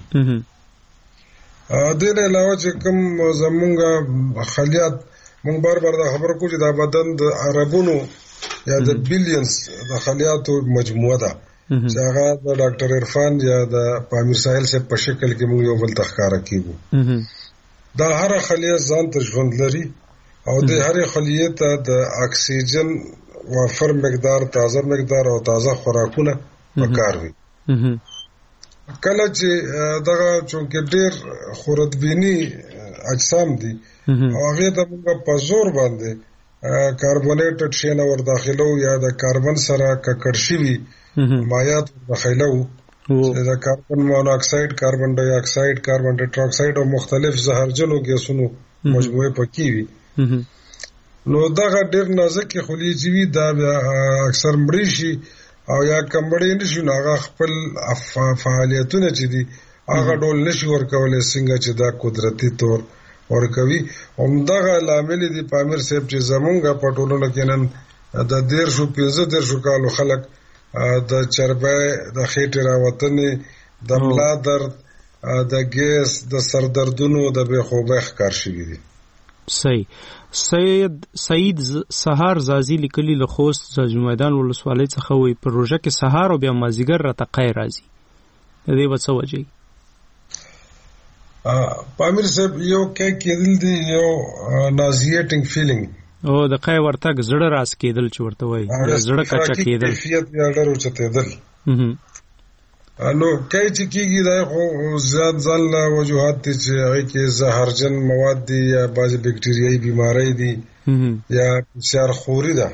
د دې علاوه چې کوم زمونږ خلیات مونږ بار بار دا خبره کوو چې دا بدن د عربونو یا د بیلینز د خلیاتو مجموعه ده چې هغه د ډاکټر عرفان یا د پامیر ساحل سے په شکل کې موږ یو بل تخکاره کیږو. دا هر خلیه ځان ته ژوند لري او د هر خلیه ته د اکسیجن وافر مقدار تازه مقدار او تازه خوراکونه پکار وي. کله چې دغه چونکه ډیر خوردبینی اجسام دي او هغه د موږ په زور باندې کاربونیټډ شي نه ور داخلو یا د کاربن سره ککړ شي مایات داخلو چې د کاربن مونو اکساید کاربن ډای اکساید کاربن ټیټرا اکساید او مختلف زهرجنو ګیسونو مجموعه پکې وي نو دغه ډیر نازک خلیجی وي دا اکثر مړی شي او یا کمبړی نشي نو هغه خپل فعالیتونه چې دي هغه ډول نشي ورکولای څنګه چې دا قدرتي تور ورکوي. همدغه لامل دي پامیر صاحب چې زمونږ په ټولنه کې نن د ډیر شو پنځه ډیر شو کالو خلک د چربای د خېټې راوتنې د ملا درد د ګیس د سردردونو د بې خوبۍ ښکار شوي دي. صحیح. سید سعید سهار زازی لیکلی له خوست زاجو میدان ولسوالۍ څخه وي په روژه کې سهار او بیا مازیګر راته قی راځي د دې به څه وجه وي؟ پامیر صاحب یو کې کېدل دي یو نازیټینګ فیلینګ او د قای ورتګ زړه راس کېدل چې ورته وایي زړه کچا کېدل کیفیت یا ډېر اوچتېدل نو کای چې کېږي دا خو زیات ځان له وجوهات دي چې هغه کې زهرجن مواد دي یا بعضې بکټریايي بیماری دي یا فشار خوري ده.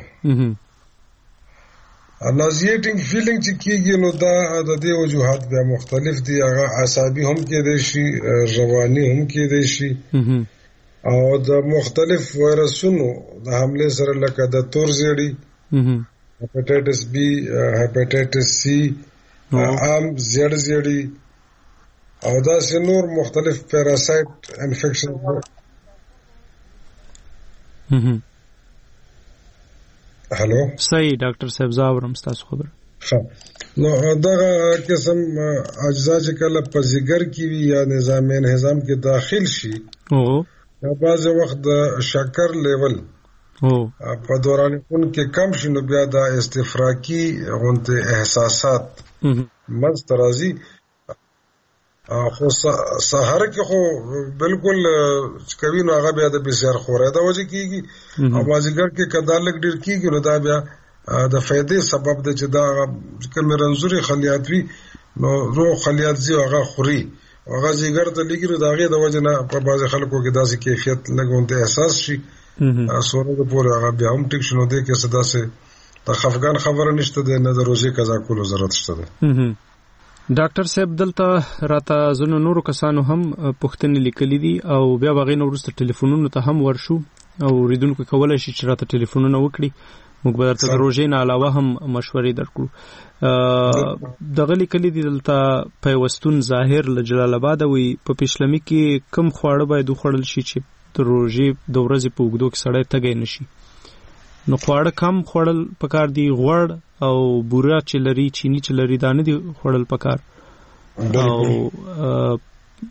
نازیټینګ فیلینګ چې کېږي نو دا د دې وجوهات بیا مختلف دي هغه عصبي هم کېدی شي رواني هم کېدی شي او د مختلف وایرسونو د حمله سره لکه د تور زیړی هپاتایټس بی هپاتایټس سی عام زیړ زیړی او دا سه نور مختلف پیراسایت انفیکشن. هلو صحیح ډاکټر صاحب زاورم تاسو خبر نو دغه قسم اجزا چې کله په ځګر کې وي یا نظام انهضام کې داخل شي او یا بعض وخت د شکر لیول او په دوران خون کې کم شي نو بیا د استفراقی غونته احساسات مسترازي خو سحر کې خو بالکل کوي نو هغه بیا د بسیار خوره دا وجه کیږي او مازیګر کې کدالک ډیر کیږي نو دا بیا د فائدې سبب د چې دا کوم رنزوري خلیات وي نو رو خلیات زی هغه خوري هغه زیګر ته لګیرو دا غي د وجه نه په بعض خلکو کې داسې کیفیت لګونته احساس شي سوره د پوره هغه بیا هم ټیک شنو دی کې صدا سه د خفقان خبره نشته د نه د روزي قضا کولو ضرورت شته. ډاکټر صاحب دلته راته زنو نورو کسانو هم پوښتنې لیکلې دي او بیا بغې نو ورسته ټلیفونونو ته هم ورشو او ریدونکو کولای شي چې راته ټلیفونونه وکړي موږ به درته د روژې نه علاوه هم مشورې درکړو. دغه لیکلي دي دلته پیوستون ظاهر له جلال آباد وي په پیشلمي کې کم خواړه باید وخوړل شي چې د روژې د ورځې په اوږدو کې سړی تږی نه شي. نو خواړه کم خوړل پکار دي غوړ او بوره چې لري چینی چې لري دا نه دي خوړل پکار او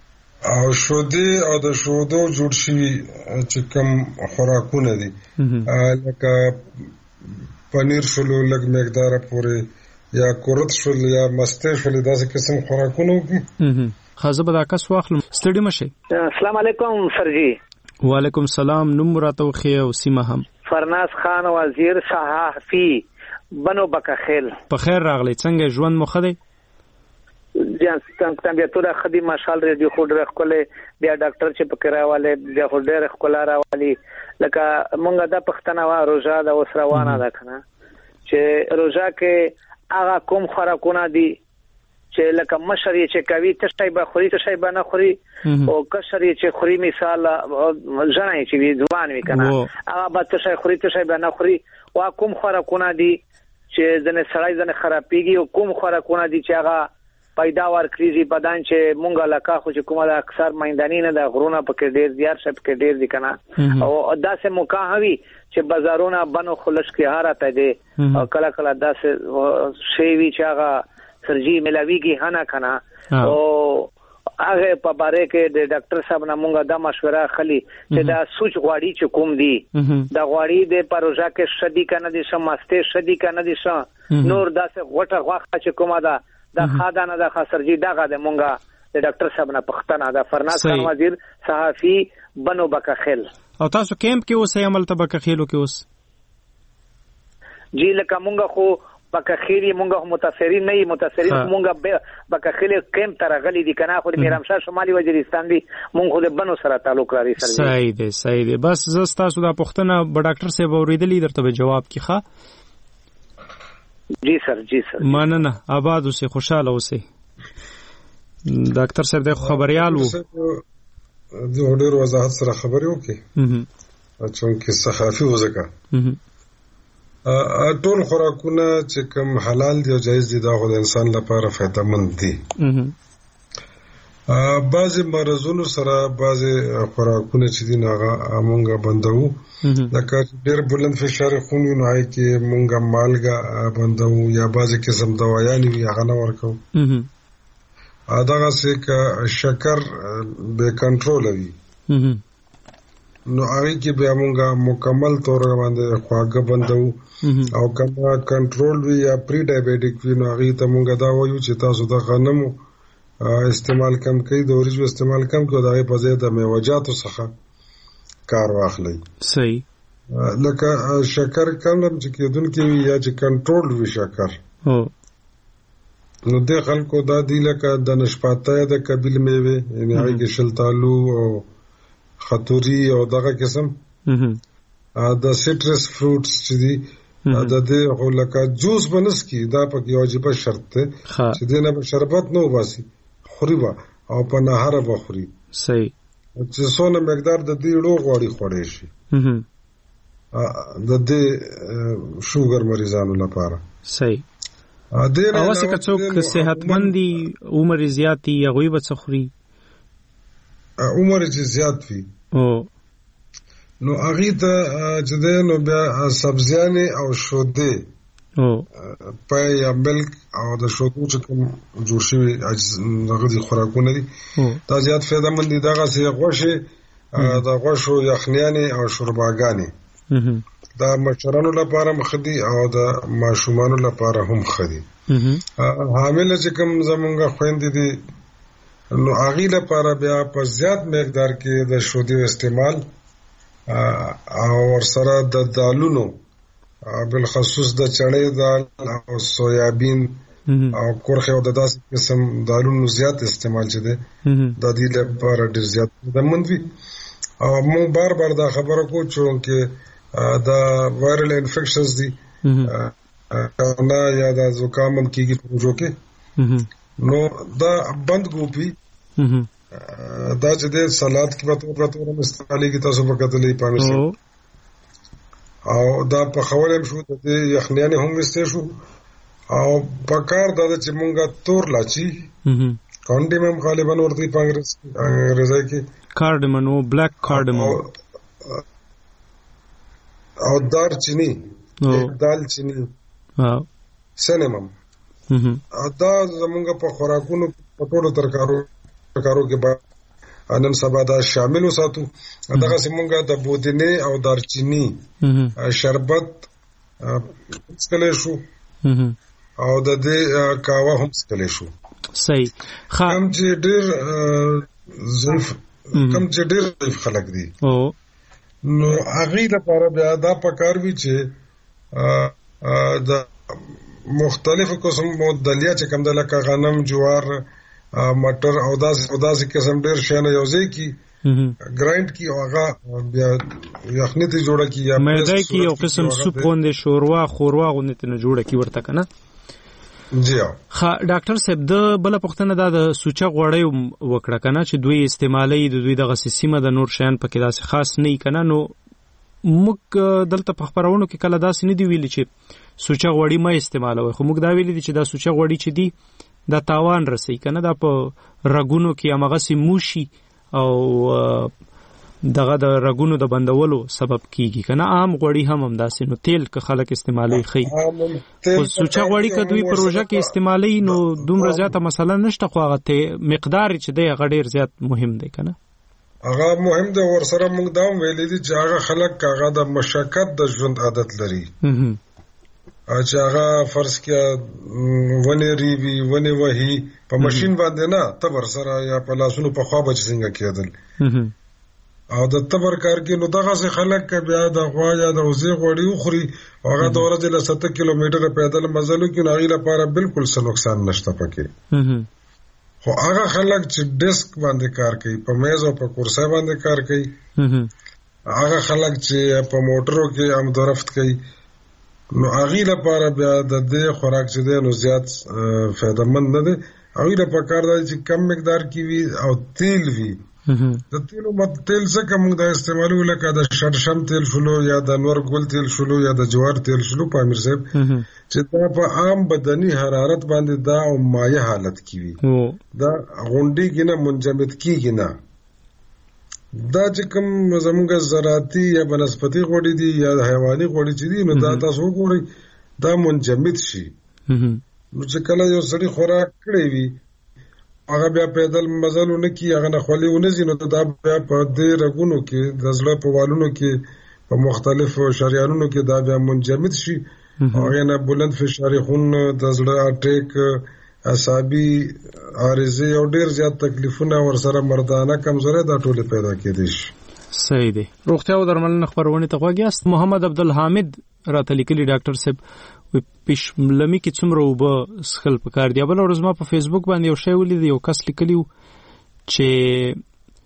او شودي او د شودو جوړ شي چې کوم خوراکونه دي لکه پنیر شلو لږ مقدار پورې یا کورت شول یا مسته شول داسې قسم خوراکونه وکړي. خازه به دا کس واخلم. ستړي مشه. السلام علیکم سرجی. وعلیکم السلام. نوم راته وخی او سیمه هم. فرناز خان وزیر صحافي بنو بکخیل. په خیر راغلی. څنګه ژوند مو خدي؟ جان تمبياتوره خدي ماشال ریډیو خو ډېر خپل بیا ډاکټر چې پکراواله بیا خو ډېر خپل راوالي لکه مونږه د پښتنه وا روزه د وسروانه ده کنه چې روزه کې هغه کوم خوراکونه دي چې لکه مشری چې کوي تشای به خوري تشای به نه خوري او کشری چې خوري مثال ځنه چې وی ځوان وی کنه هغه به تشای خوري تشای به نه خوري وا کوم خوراکونه دي چې ځنه سړی ځنه خرابېږي او کوم خوراکونه دي چې هغه پیداوار کریزي بدن چې مونږه لکه خو چې کومه د اکثر مایندانی نه د غرونه پکې ډیر زیات شپ کې ډیر دي کنه او داسې مکاهوي چې بازارونه بنو خلش کې حالت دي او کله کله داسې شی وی چې هغه سرجی ملاویږي هنه کنه او هغه په باره کې د ډاکټر صاحب نه مونږه د مشوره خلی چې دا سوچ غواړي چې کوم دي دا غواړي د پروژه کې شدي کنه دي سماسته شدي کنه دي نور داسې غټه غواخه چې کومه ده دا خادانه د خسرجی دغه د مونږه د ډاکټر صاحب نه پښتنه د فرناز خان وزیر صحافي بنو بکخیل. او تاسو کیمپ کې اوسې عمل ته بکخیلو کې اوس جی لکه مونږه خو بکخیری مونږه متاثرین نه متاثرین مونږه بکخیل کیمپ تر غلي دي کنه خو د میرامشاه شمالي وزیرستان دی مونږ خو د بنو سره تعلق لري سره. صحیح دی صحیح دی. بس زه تاسو د پښتنه په ډاکټر صاحب اوریدلی درته جواب کیخه. جی سر جی سر مننه. آباد اوسه خوشاله اوسه. ډاکټر صاحب د خبريال وو د ډېر وضاحت سره خبرې وکړي چونکه صحافي وزګه ټول خوراکونه چې کوم حلال دي او جایز دي دا د انسان لپاره فائدہ مند دي. بعضی مرزونو سره بعضی خوراکونه چې دي هغه مونږه بندو لکه ډېر بلند فشار خون وي نو هغه کې مونږه مالګه بندو یا بعضی قسم دوايان وي هغه نه ورکو. اداغه سه ک شکر به کنټرول وي نو هغه کې به مونږه مکمل تور باندې خواږه بندو او کما کنټرول وي یا پری ډایبټیک وي نو هغه ته مونږه دا وایو چې تاسو د غنمو استعمال کم کوي د اوریجو استعمال کم کوي دا په ځای د میوجاتو څخه کار واخلي. صحیح. لکه شکر کم چې کېدونکو یا چې کنټرول وي شکر هو نو د خلکو دا دی لکه د نشپاته د قبیل میوه یعنی هغه کې شلتالو او خطوري او دغه قسم د سیټرس فروټس چې دي دا د هو لکه جوس بنس کی دا په واجبہ شرط ده چې دینه شربت نو واسي خوري وا او په نهار به خوري. صحیح. چې څونه مقدار د دې لو غوړي خوري شي د دې شوګر مریضانو لپاره. صحیح. اوسه که څوک صحتمندي عمر زیاتی یا غوي به څخوري عمر زیات وي او نو هغه ته چې نو بیا سبزیانه او شوده او پای یا ملک او د شودو چې کوم جوړ شوی هغه دي خوراکونه دي دا زیات فایده مند دي دغه سي غوښه د غوښو یخنیانه او شورباګانې دا مشرانو لپاره مخدي او د ماشومانو لپاره هم خدي. حامل چې کوم زمونږه خويندې دي نو هغه لپاره بیا په زیات مقدار کې د شودو استعمال او ورسره د دالونو بالخصوص د چړې دال او سویابین او کورخه او د داس قسم دالونو زیات استعمال چي دي د دې لپاره ډیر زیات د مندوي او مو بار بار دا خبره کو چې دا وایرل انفیکشنز دي نه یا د زکام کیږي پروژو کې نو دا بند ګوپی دا چې د سلاد کې به تور تور مستعملي کې تاسو په کتلې پامسه او دا په خولم شو د یخنیانه هم وسته شو او په کار دا چې مونږه تور لاچی کاندیمم غالبا ورته په انګریزي کې کارډمن او بلیک کارډمن او دار چینی دال چینی ها سینمم دا زمونږ په خوراکونو په ټولو ترکارو ترکارو کې نن سبا دا شامل وساتو. دغه سیمونګه د بودینه او دارچینی شربت سکلې شو او د دې کاوه هم سکلې شو. صحیح. کم چې ډېر ضعیف کم چې ډېر ضعیف خلک دي نو هغه لپاره بیا دا پکار وی چې د مختلفو قسم مدلیا چې کم د لکه غنم جوار مټر او داس او داس قسم ډېر شانه یوځي کی ګرایند کی او هغه بیا یخنی ته جوړه کی یا مېده کی یو قسم سوپ غوندې شوروا خوروا غوندې ته جوړه کی ورته کنه. جی ها ډاکټر صاحب د بل پښتنه د سوچا غوړې وکړه کنه چې دوی استعمالي د دوی د غسیمه د نور شین په کې داسې خاص نه کنه. نو موږ دلته په خبرونو کې کله داسې نه دی ویلي چې سوچا غوړې ما استعمالوي، خو موږ دا ویلي دي چې دا سوچا غوړې چې دی دا تاوان رسي کنه، دا په رګونو کې امغه سي موشي او دغه د رګونو د بندولو سبب کیږي کنه. عام غوړی هم هم داسې نو تیل که خلک استعمالي خي، خو سوچا غوړی که دوی پروژه کې استعمالي نو دومره زیاته مسله نشته، خو هغه ته مقدار چې دی هغه ډیر زیات مهم دی کنه. هغه مهم دی. ور سره موږ دا ویلې دي چې هغه خلک هغه د مشقت د ژوند عادت لري چې هغه فرض کې ونی ریوي ونی وهي په ماشين باندې نه تبر سره یا په لاسونو په خوا بچ څنګه کېدل او د تبر کار کې نو دغه څه خلک بیا د غوا یا د وزې غوړي خوري هغه د ورځې له سته کیلومتره پیدل مزلو کې ناغي لپاره بالکل څه نقصان نشته پکې. خو هغه خلک چې ډیسک باندې کار کوي، په میز او په کرسي باندې کار کوي، هغه خلک چې په موټرو کې آمد و رفت کوي نو هغه لپاره بیا د دې خوراک چې دی نو زیات فائدہ مند نه دی. هغه لپاره کار دی چې کم مقدار کې وي او تیل وي. د تیلو مت تیل څخه کوم د استعمالو لکه د شړشم تیل شلو یا د انور ګل تیل شلو یا د جوار تیل شلو په امیر صاحب چې دا په عام بدني حرارت باندې دا او مایع حالت کې وي، دا غونډي کې نه منجمد کیږي نه. دا چې کوم زموږ زراعتي یا بنسبتي غوړي دي یا حیواني غوړي چې دي نو دا تاسو وګورئ دا منجمد شي. نو چې کله یو سړی خوراک کړی وي هغه بیا پیدل مزلو نه کی هغه نه خولي ونزي نو دا بیا په دې رګونو کې د زړه په والونو کې په مختلفو شریانونو کې دا بیا منجمد شي. هغه نه بلند فشار خون د زړه اٹیک اعصابي عارضه او ډیر زیات تکلیفونه ورسره مردانه کمزوري دا ټول پیدا کېدي شي. صحیح دی. روغتیا او درملنه خبرونه ته غواګیاست. محمد عبدالحامد راته لیکلي ډاکټر صاحب پښملمی کې څومره وب سخل پکار دی. بل ورځ ما په فیسبوک باندې یو شی ولید، یو کس لیکلی چې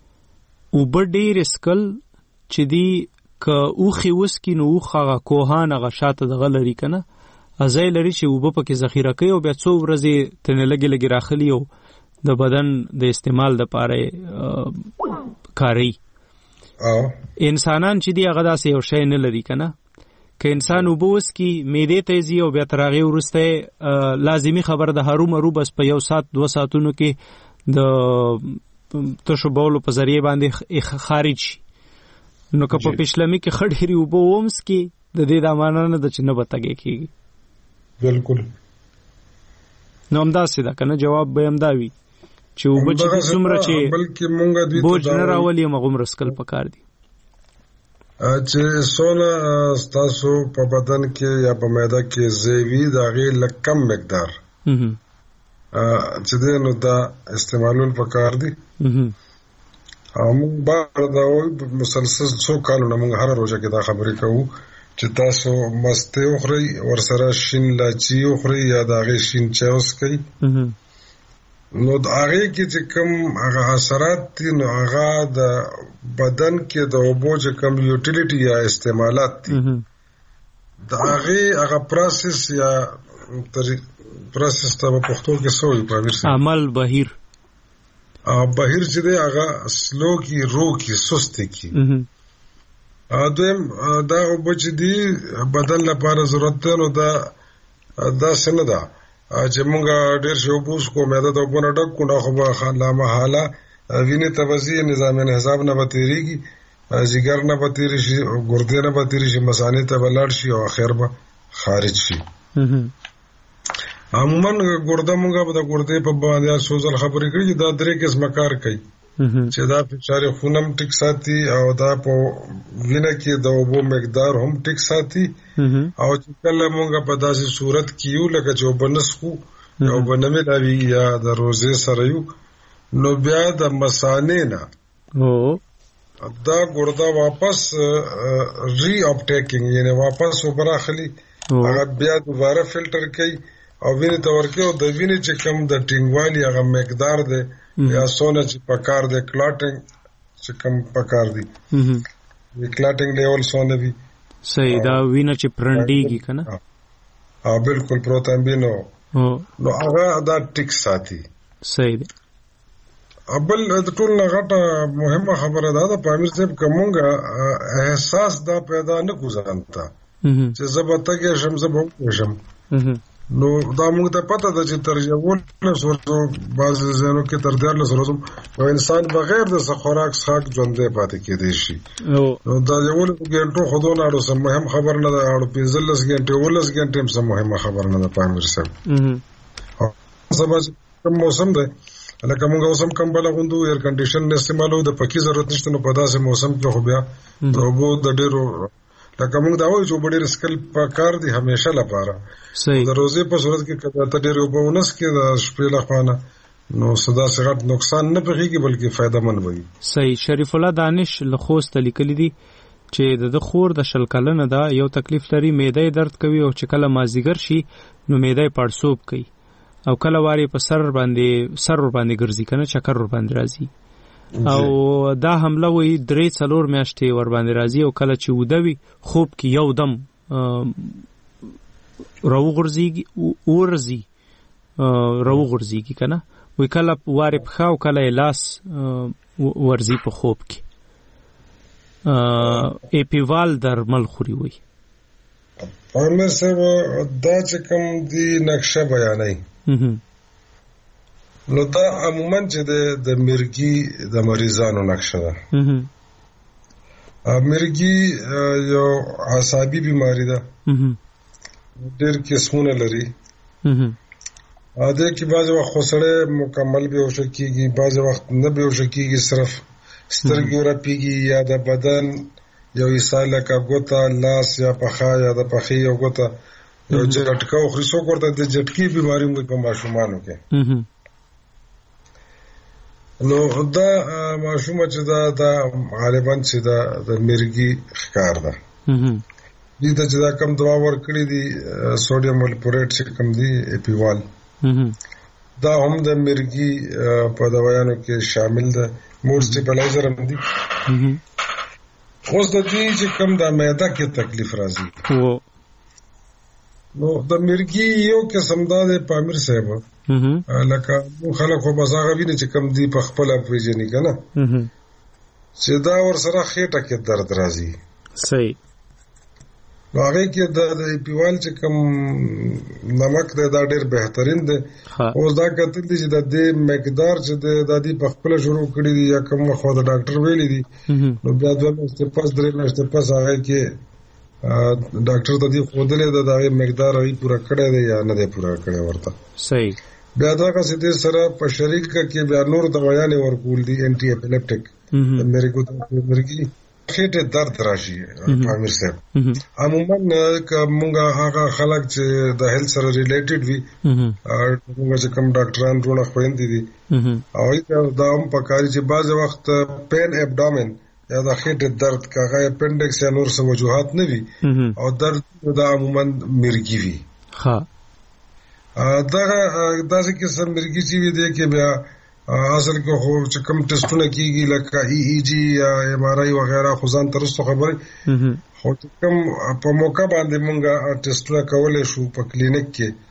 وب ډیر سکل چې دی ک او خي وسکی نو خغه کوهان غشاته د غلری کنه ازای لري چې وب پکې ذخیره کوي او بیا څو ورځې تنه لګي لګي راخلی او د بدن د استعمال د پاره کاری. انسانان چې دی هغه داسې یو شی نه لري کنه. که انسان وبوس کی معده تیزی او بیا ترغه ورسته لازمی خبر د هرو مرو بس په یو سات دو ساتونو کې د تشو بولو په ذریعہ باندې خارج شي. نو که په پښلمی کې خډيري وبومس کی د دې د مانانه د چنه بتاګي کیږي. بالکل. نو همدا سیده کنه جواب به همدا وی چې وب چې څومره چې بلکې مونږه دوی بوج نه راولي مغم رسکل پکار دي چې سونه تاسو په بدن کې یا په معده کې زیوی داغه لکم مقدار چې دې نو دا استعمالول پکار دي. هم بعد دا مسلسل څو کالونه موږ هر ورځ کې دا خبرې کوو چې تاسو مسته اخري ورسره شین لاچی اخري یا داغه شین چاوس کوي نو هغه کې چې کوم هغه اثرات دي نو هغه د بدن کې د اوبو چې کوم یوټیلیټي یا استعمالات دي دا هغه هغه پروسس یا پروسس ته په پښتو کې سوې په ورسره عمل بهیر بهیر چې دی هغه سلو کې رو کې سست کی ا دویم دا اوبو چې دی بدن لپاره ضرورت ده نو دا دا څنګه ده چې موږ ډېر شی وبوس کو مې دا په نډک کو نه خو به خلامه حاله وینې توزیع نظام حساب نه بتیریږي جګر نه بتیری شي ګردې نه بتیری شي مثانه ته بلړ شي او اخر به خارج شي. عموما ګرده موږ به د ګردې په باندې سوزل خبرې کړې دا درې قسم کار کوي چې دا فشار خون هم ټیک ساتي او دا په وینه کې د اوبو مقدار هم ټیک ساتي او چې کله موږ په داسې صورت کې یو لکه چې وبنسخو او بنمه دا وی یا د روزه سره یو نو بیا د مسانې نه او دا ګردا واپس ری اپټیکینګ یعنی واپس وبراخلی هغه بیا دوباره فلټر کوي او وینې ته ورکوي او د وینې چې کوم د ټینګوالي هغه مقدار دی یا سونه چې پکار دی کلاټینګ چې کوم پکار دی د کلاټینګ لیول سونه وي صحیح دا وینه چې پرنډيږي کنه ها بالکل پروتامبینو نو هغه دا ټیک ساتي صحیح دی ابل د ټول نه غټه مهمه خبره ده د پامیر صاحب کومګه احساس دا پیدا نه کوزانتا چې زبته کې شم زبو شم نو دا موږ ته پته ده چې تر یو له سورو باز زینو کې تر دار له سورو او انسان بغیر د خوراک څخه ژوندې پاتې کېدی شي نو دا یو له ګنټو خودونه اړو سم مهم خبر نه ده اړو پنځلس غنټه ولس غنټه هم سم مهمه خبر نه ده پامیر صاحب او سبا کوم موسم ده لکه موږ اوسم کم بل غوندو ایر کنډیشن استعمالو د پکی ضرورت نشته نو په داسې موسم کې خو بیا د وبو د ډیرو لکه موږ دا وایو چې وبو ډیر سکل په کار دي همیشه لپاره د روزي په صورت کې کله ته ډیر وبو ونس کې د شپې لخوانه نو صدا سره نقصان نه پخېږي بلکې فائدہ مند وي صحیح شریف الله دانش لخوست لیکلی دي چې د خور د شل کلنه دا یو تکلیف لري معده درد کوي او چې کله مازیګر شي نو معده پړسوب کوي او کله واري په سر باندې سر ور باندې ګرځي کنه چکر ور باندې راځي او دا حمله وي درې څلور میاشتې ور باندې راځي او کله چې ودوي خوب کې یو دم راو غرزيږي ورزي راو غرزيږي کنه وی کله واري په خاو کله لاس ورزي په خوب کې اپیوال درمل خوري وي پرمه سره دا چې کوم دی نقشه بیانای نو دا عموما چې د مرګي د مریضانو نقشه ده مرګي یو عصبي بیماری ده ډېر قسمونه لري اده کې بعض وخت خسړې مکمل به وشکیږي بعض وخت نه به وشکیږي صرف سترګې ورپیږي یا د بدن یو ایساله کا ګوتا لاس یا پخا یا د پخې یو ګوتا یو جټکا او خريسو کوته د جټکی بیماری مو په ماشومانو کې نو دا ماشومه چې دا دا غالبا چې دا د مرګي ښکار ده دې ته چې دا کم دوا ورکړي دي سوډیم والپوریټ چې کم دي اپیوال دا هم د مرګي په دوايانو کې شامل ده مور سټیبلایزر هم دي اوس د دې چې کم د معده کې تکلیف راځي نو د مرګي یو قسم دا د پامیر صاحب لکه مو خلک خو بازاغه ویني چې کم دی په خپل پیژنې کنه چې دا ور سره خېټه کې درد راځي صحیح نو هغه کې د ایپیوال چې کم نمک د دا ډېر بهترین دی اوس دا کتل دي چې د دې مقدار چې د دې په خپل شروع کړی دی یا کوم خو د ډاکټر ویلي دي نو بیا دوه میاشتې پس درې میاشتې پس هغه کې ډاکټر ته دی خودلې د دغه مقدار ای پورا کړی دی یا نه دی پورا کړی ورته صحیح بیا دا که څه سره په شریک کې بیا نور دوايانې ورکول دي انټي اپیلیپټک مرګو ته مرګي خېټه درد راشي پامیر صاحب عموما کومه هغه خلک چې د هیلث سره ریلیټډ وي موږ چې کوم ډاکټران ټول خويندې دي او دا هم پکاري چې بعض وخت پین ابډامن یا د خېټې درد کاغه اپنډکس یا نور څه وجوهات نه وي او درد دا عموما مرګي وي ها دا داسې قسم مرګي چې وي دی کې بیا اصل کې خو چې کوم ټیسټونه کیږي لکه ای ای جی یا ایم آر آی وغیرہ خو ځان ترسته خبره خو کوم په موقع باندې مونږه ټیسټونه کولای شو په کلینیک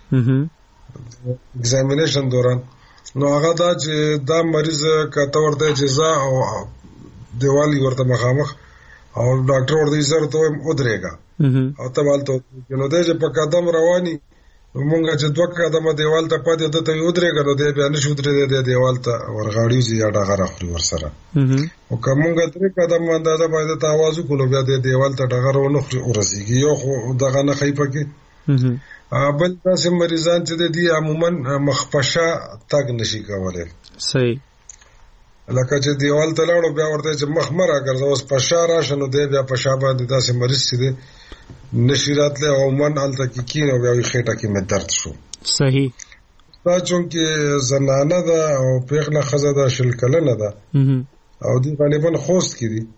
کې ایگزامینیشن دوران نو هغه دا چې دا مریض کته ورته جزا او دیوالی ورته مخامخ او ډاکټر ورته زر ته ودرېګا او ته والته نو دې چې په قدم رواني مونږه چې دوه قدمه دیوال ته پاتې د ته ودرېګا نو دې بیا نشو درې دې دیوال ته ورغاړي زی یا ډغه راخوري ورسره او کومه درې قدم اندازه باندې ته आवाज وکړو بیا دې دیوال ته ډغه ورنخري ورسیږي یو خو دغه نه خې پکې بل تاسو مریضان چې دي عموما مخپشه تاګ نشي کولای صحیح لکه چې دیوال ته لاړو بیا ورته چې مخ مرا ګرځو اوس په شا راشه نو دی بیا په شا باندې داسې مریض چې دی نشي راتلی او من هلته کې کېني او بیا وایي خېټه کې مې درد شو. صحیح. دا چونکې زنانه ده او پېغله ښځه ده شل کلنه ده او دوی غالبا خوست کې دي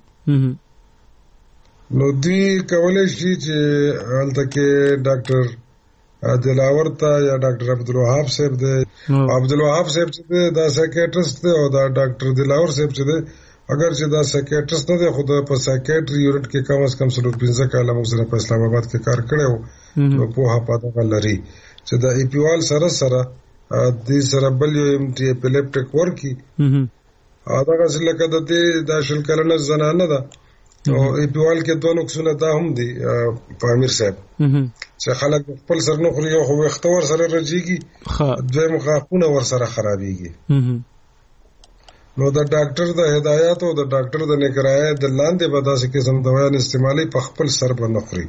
نو دوی کولی شي چې هلته کې ډاکټر دلاور ته یا ډاکټر عبدالوهاب صاحب دی عبدالوهاب صاحب چې دی دا سایکیټرسټ دی او دا ډاکټر دلاور صاحب چې دی اگر چې دا سایکیټرسټ نه دی خو د په سایکیټري یونټ کې کم از کم څلور پنځه کاله موږ سره په اسلام آباد کې کار کړی و نو پوهه په دغه لري چې د ایپیوال سره سره دې سره بل یو امټي اپیلیپټک ورکي هغه څه لکه د دې د شل کلنه زنانه ده او ایپیوال کې دوه نقصونه دا هم دي په امیر صاحب چې خلک خپل سر نه خوري خو وختور سره رځيږي دویم غاښونه ور سره خرابيږي نو د ډاکټر د هدایت او د ډاکټر د نگرانۍ د لاندې به داسې قسم دوايان استعمالي په خپل سر باندې خوري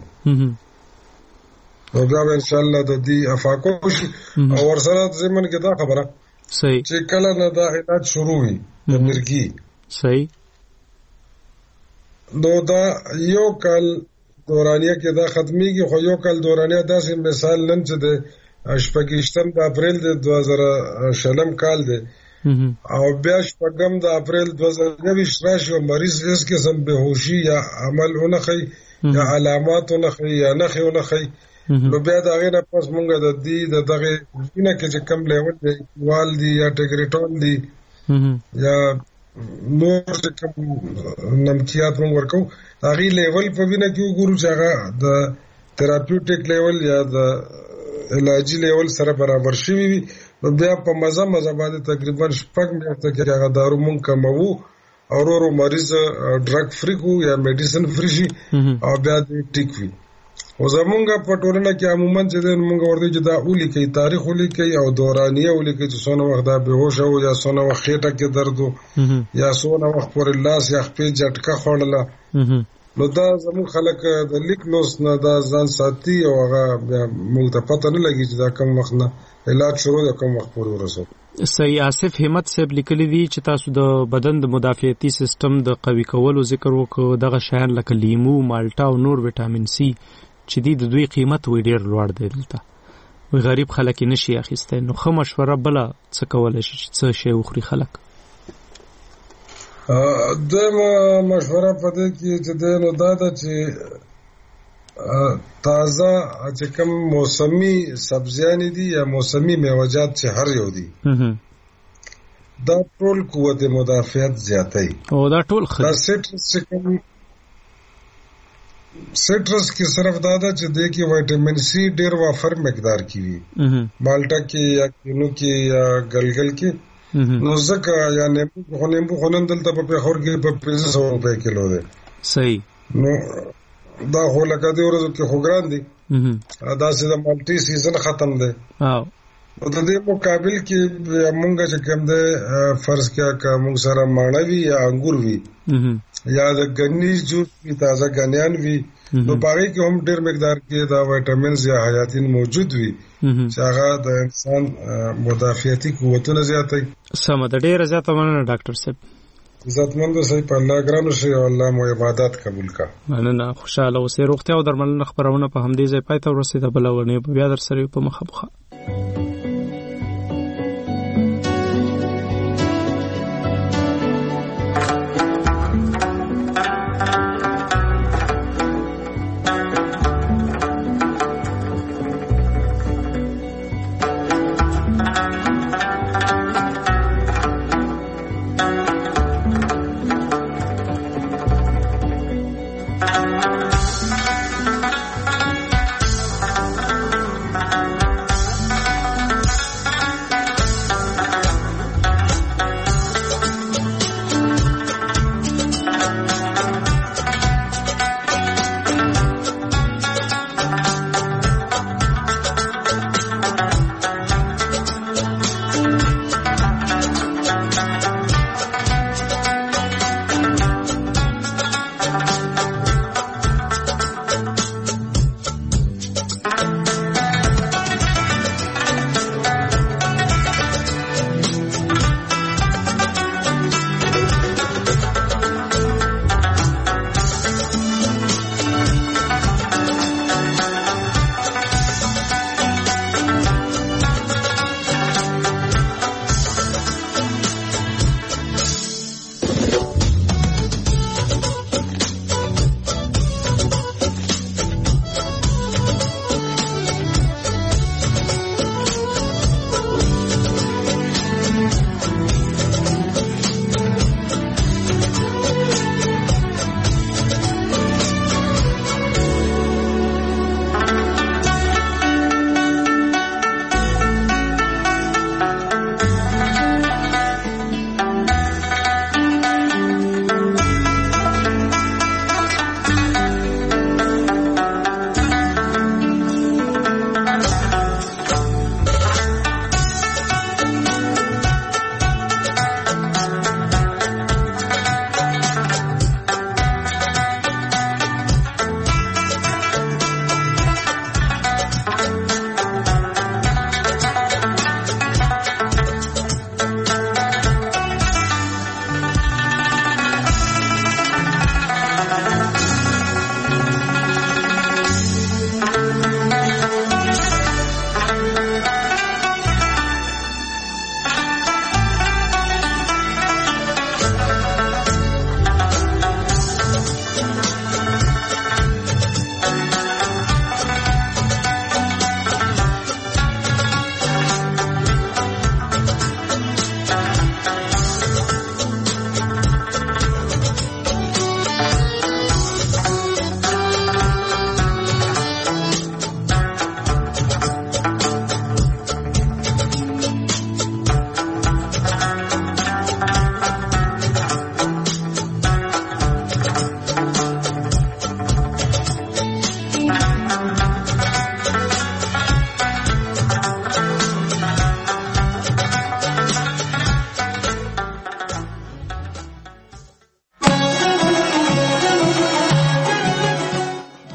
او بیا ان شاء الله د دې افاقو شي او ور سره زمون کې دا خبره صحیح چې کله نه دا علاج شروع وي د مرګي صحیح نو دا یو کال دورانیه کې دا ختميږي خو یو کال دورانیه داسې مثال نن چې د شپږشتم د اپریل د دوه زره شلم کال دی او بیا شپږم د اپریل دوه زره نوي راشي او مریض هیڅ قسم بهوشي یا عمل ونخي یا علامات ونخي یا نخي ونخي نو بیا دا غینه پس مونږ د دې د دغه وینه کې چې کم لیول دی وال دی یا ټیګریټول دی یا نور چې کوم نمکيات مونږ ورکو هغه لیول په وینه کې وګورو چې هغه د تھراپیوټیک لیول یا د علاجي لیول سره برابر شي وي نو بیا په مزه مزه باندې تقریبا شپږ میاشتې کې هغه دارو مونږ کومو او ورو مریض ډرګ فری کو یا میډیسن فری شي او بیا دې ټیک وي او زمونږ په ټولنه کې عموما چې موږ ورته چې دا اولی کوي تاریخ اولی کوي او دورانیه اولی کوي چې څونه وخت دا بهوش او یا څونه وخت خېټه کې درد یا څونه وخت پورې لاس یا خپې جټکا خوړله نو دا زموږ خلک د لیک لوس نه دا ځان ساتي او هغه موږ ته پته نه لګي چې دا کوم وخت نه علاج شروع د کوم وخت پورې ورسو. صحیح. آصف همت صاحب لیکلي دي چې تاسو د بدن د مدافعتي سیستم د قوي کولو ذکر وکړو دغه شیان لکه لیمو مالټا او نور وټامین سي چې د دوی قیمت وی ډیر لوړ دی دلته وی غریب خلک نشي اخیسته نو خو مشوره بل څه کولای شي څه شی وخوري خلک د مشوره پدې کې چې د نو دا د چې تازه چې کوم موسمي سبزیان دي یا موسمي میوه‌جات چې هر یو دي دا ټول قوت مدافعت زیاتوي او دا ټول خل دا سټرس چې کوم سټرس کې صرف دا ده چې د کې وټامین سي ډیر وافر مقدار کې وي مالټا کې یا کینو کې یا ګلګل کې نو زکه یا نیمبو خو نیمبو خونن دلته په خور کې په پنځه سوه روپے کیلو ده. صحیح. نو دا خو لکه دی ورځو کې خو ګران دي دا چې د مالټي سیزن ختم ده او د دې مقابل کې موږ چې کوم ده فرض کیا کا موږ سره مانوي یا انګور وي یا د غنی جوس کی تازه غنیان وي نو باقي کې هم ډېر مقدار کې دا وټامینز یا حیاتین موجود وي چې هغه د انسان مدافعتي قوتونه زیاتوي. سم ده. ډېر زیاته مننه ډاکټر صاحب. عزتمند اوسئ په الله ګران شي او الله مو عبادت قبول کا. مننه. خوشاله اوسئ. روغتیا او درملنه خبرونه په همدې ځای پای ته ورسېده بلونه بیا در سره په مخه مخه.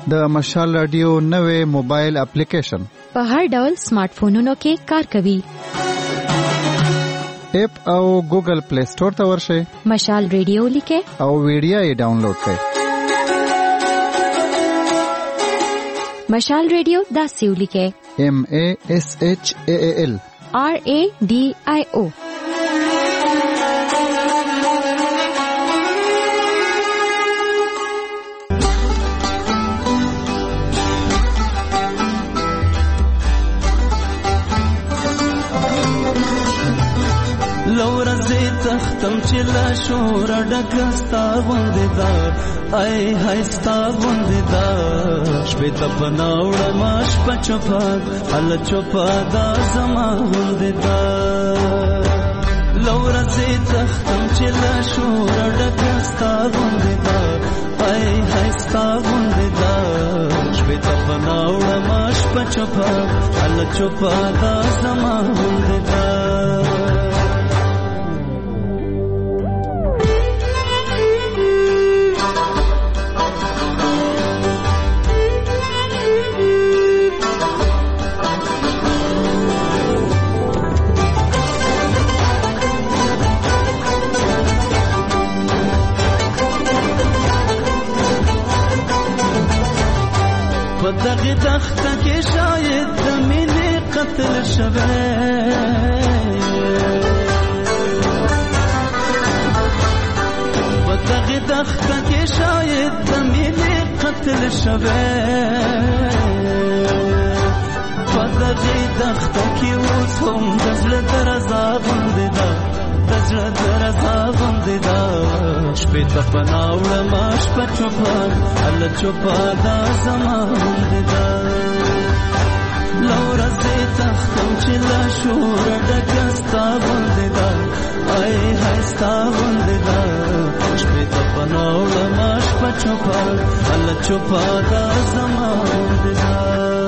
د مشال رادیو نوې موبایل اپلیکیشن په هر ډول سمارټ فونونو کې کار کوي. اپ او ګوګل پلی سٹور ته ورشئ، مشال ریډیو لیکه او ویډیو یې ډاونلوډ کړئ. مشال ریډیو داسې ولیکه: M A S H A A L R A D I O. تختم چې لا شور ډکستا غوندې دا آی هاي ستا غوندې دا شپې ته پناوړ ماش پچپا ال چپا دا زما غوندې دا لورځې تختم چې لا شور ډکستا غوندې دا آی هاي ستا غوندې دا شپې ته پناوړ ماش پچپا ال چپا دا زما غوندې دا دغه تخته کې شاید د مینې قتل شوه په دغه تخته کې شاید د مینې قتل شوه په دغه تخته کې اوس هم د زړه درزا غوندې ده د زړه درزا غوندې ده شپې ته پناوړ ماش په چوپا ال چوپا دا زما غوندې ده لورځې تختم چې لا شور ډکه ستا غوندې ده آی هاي ستا غوندې ده شپې ته پناوړ ماش په چوپا ال چوپا دا زما غوندې ده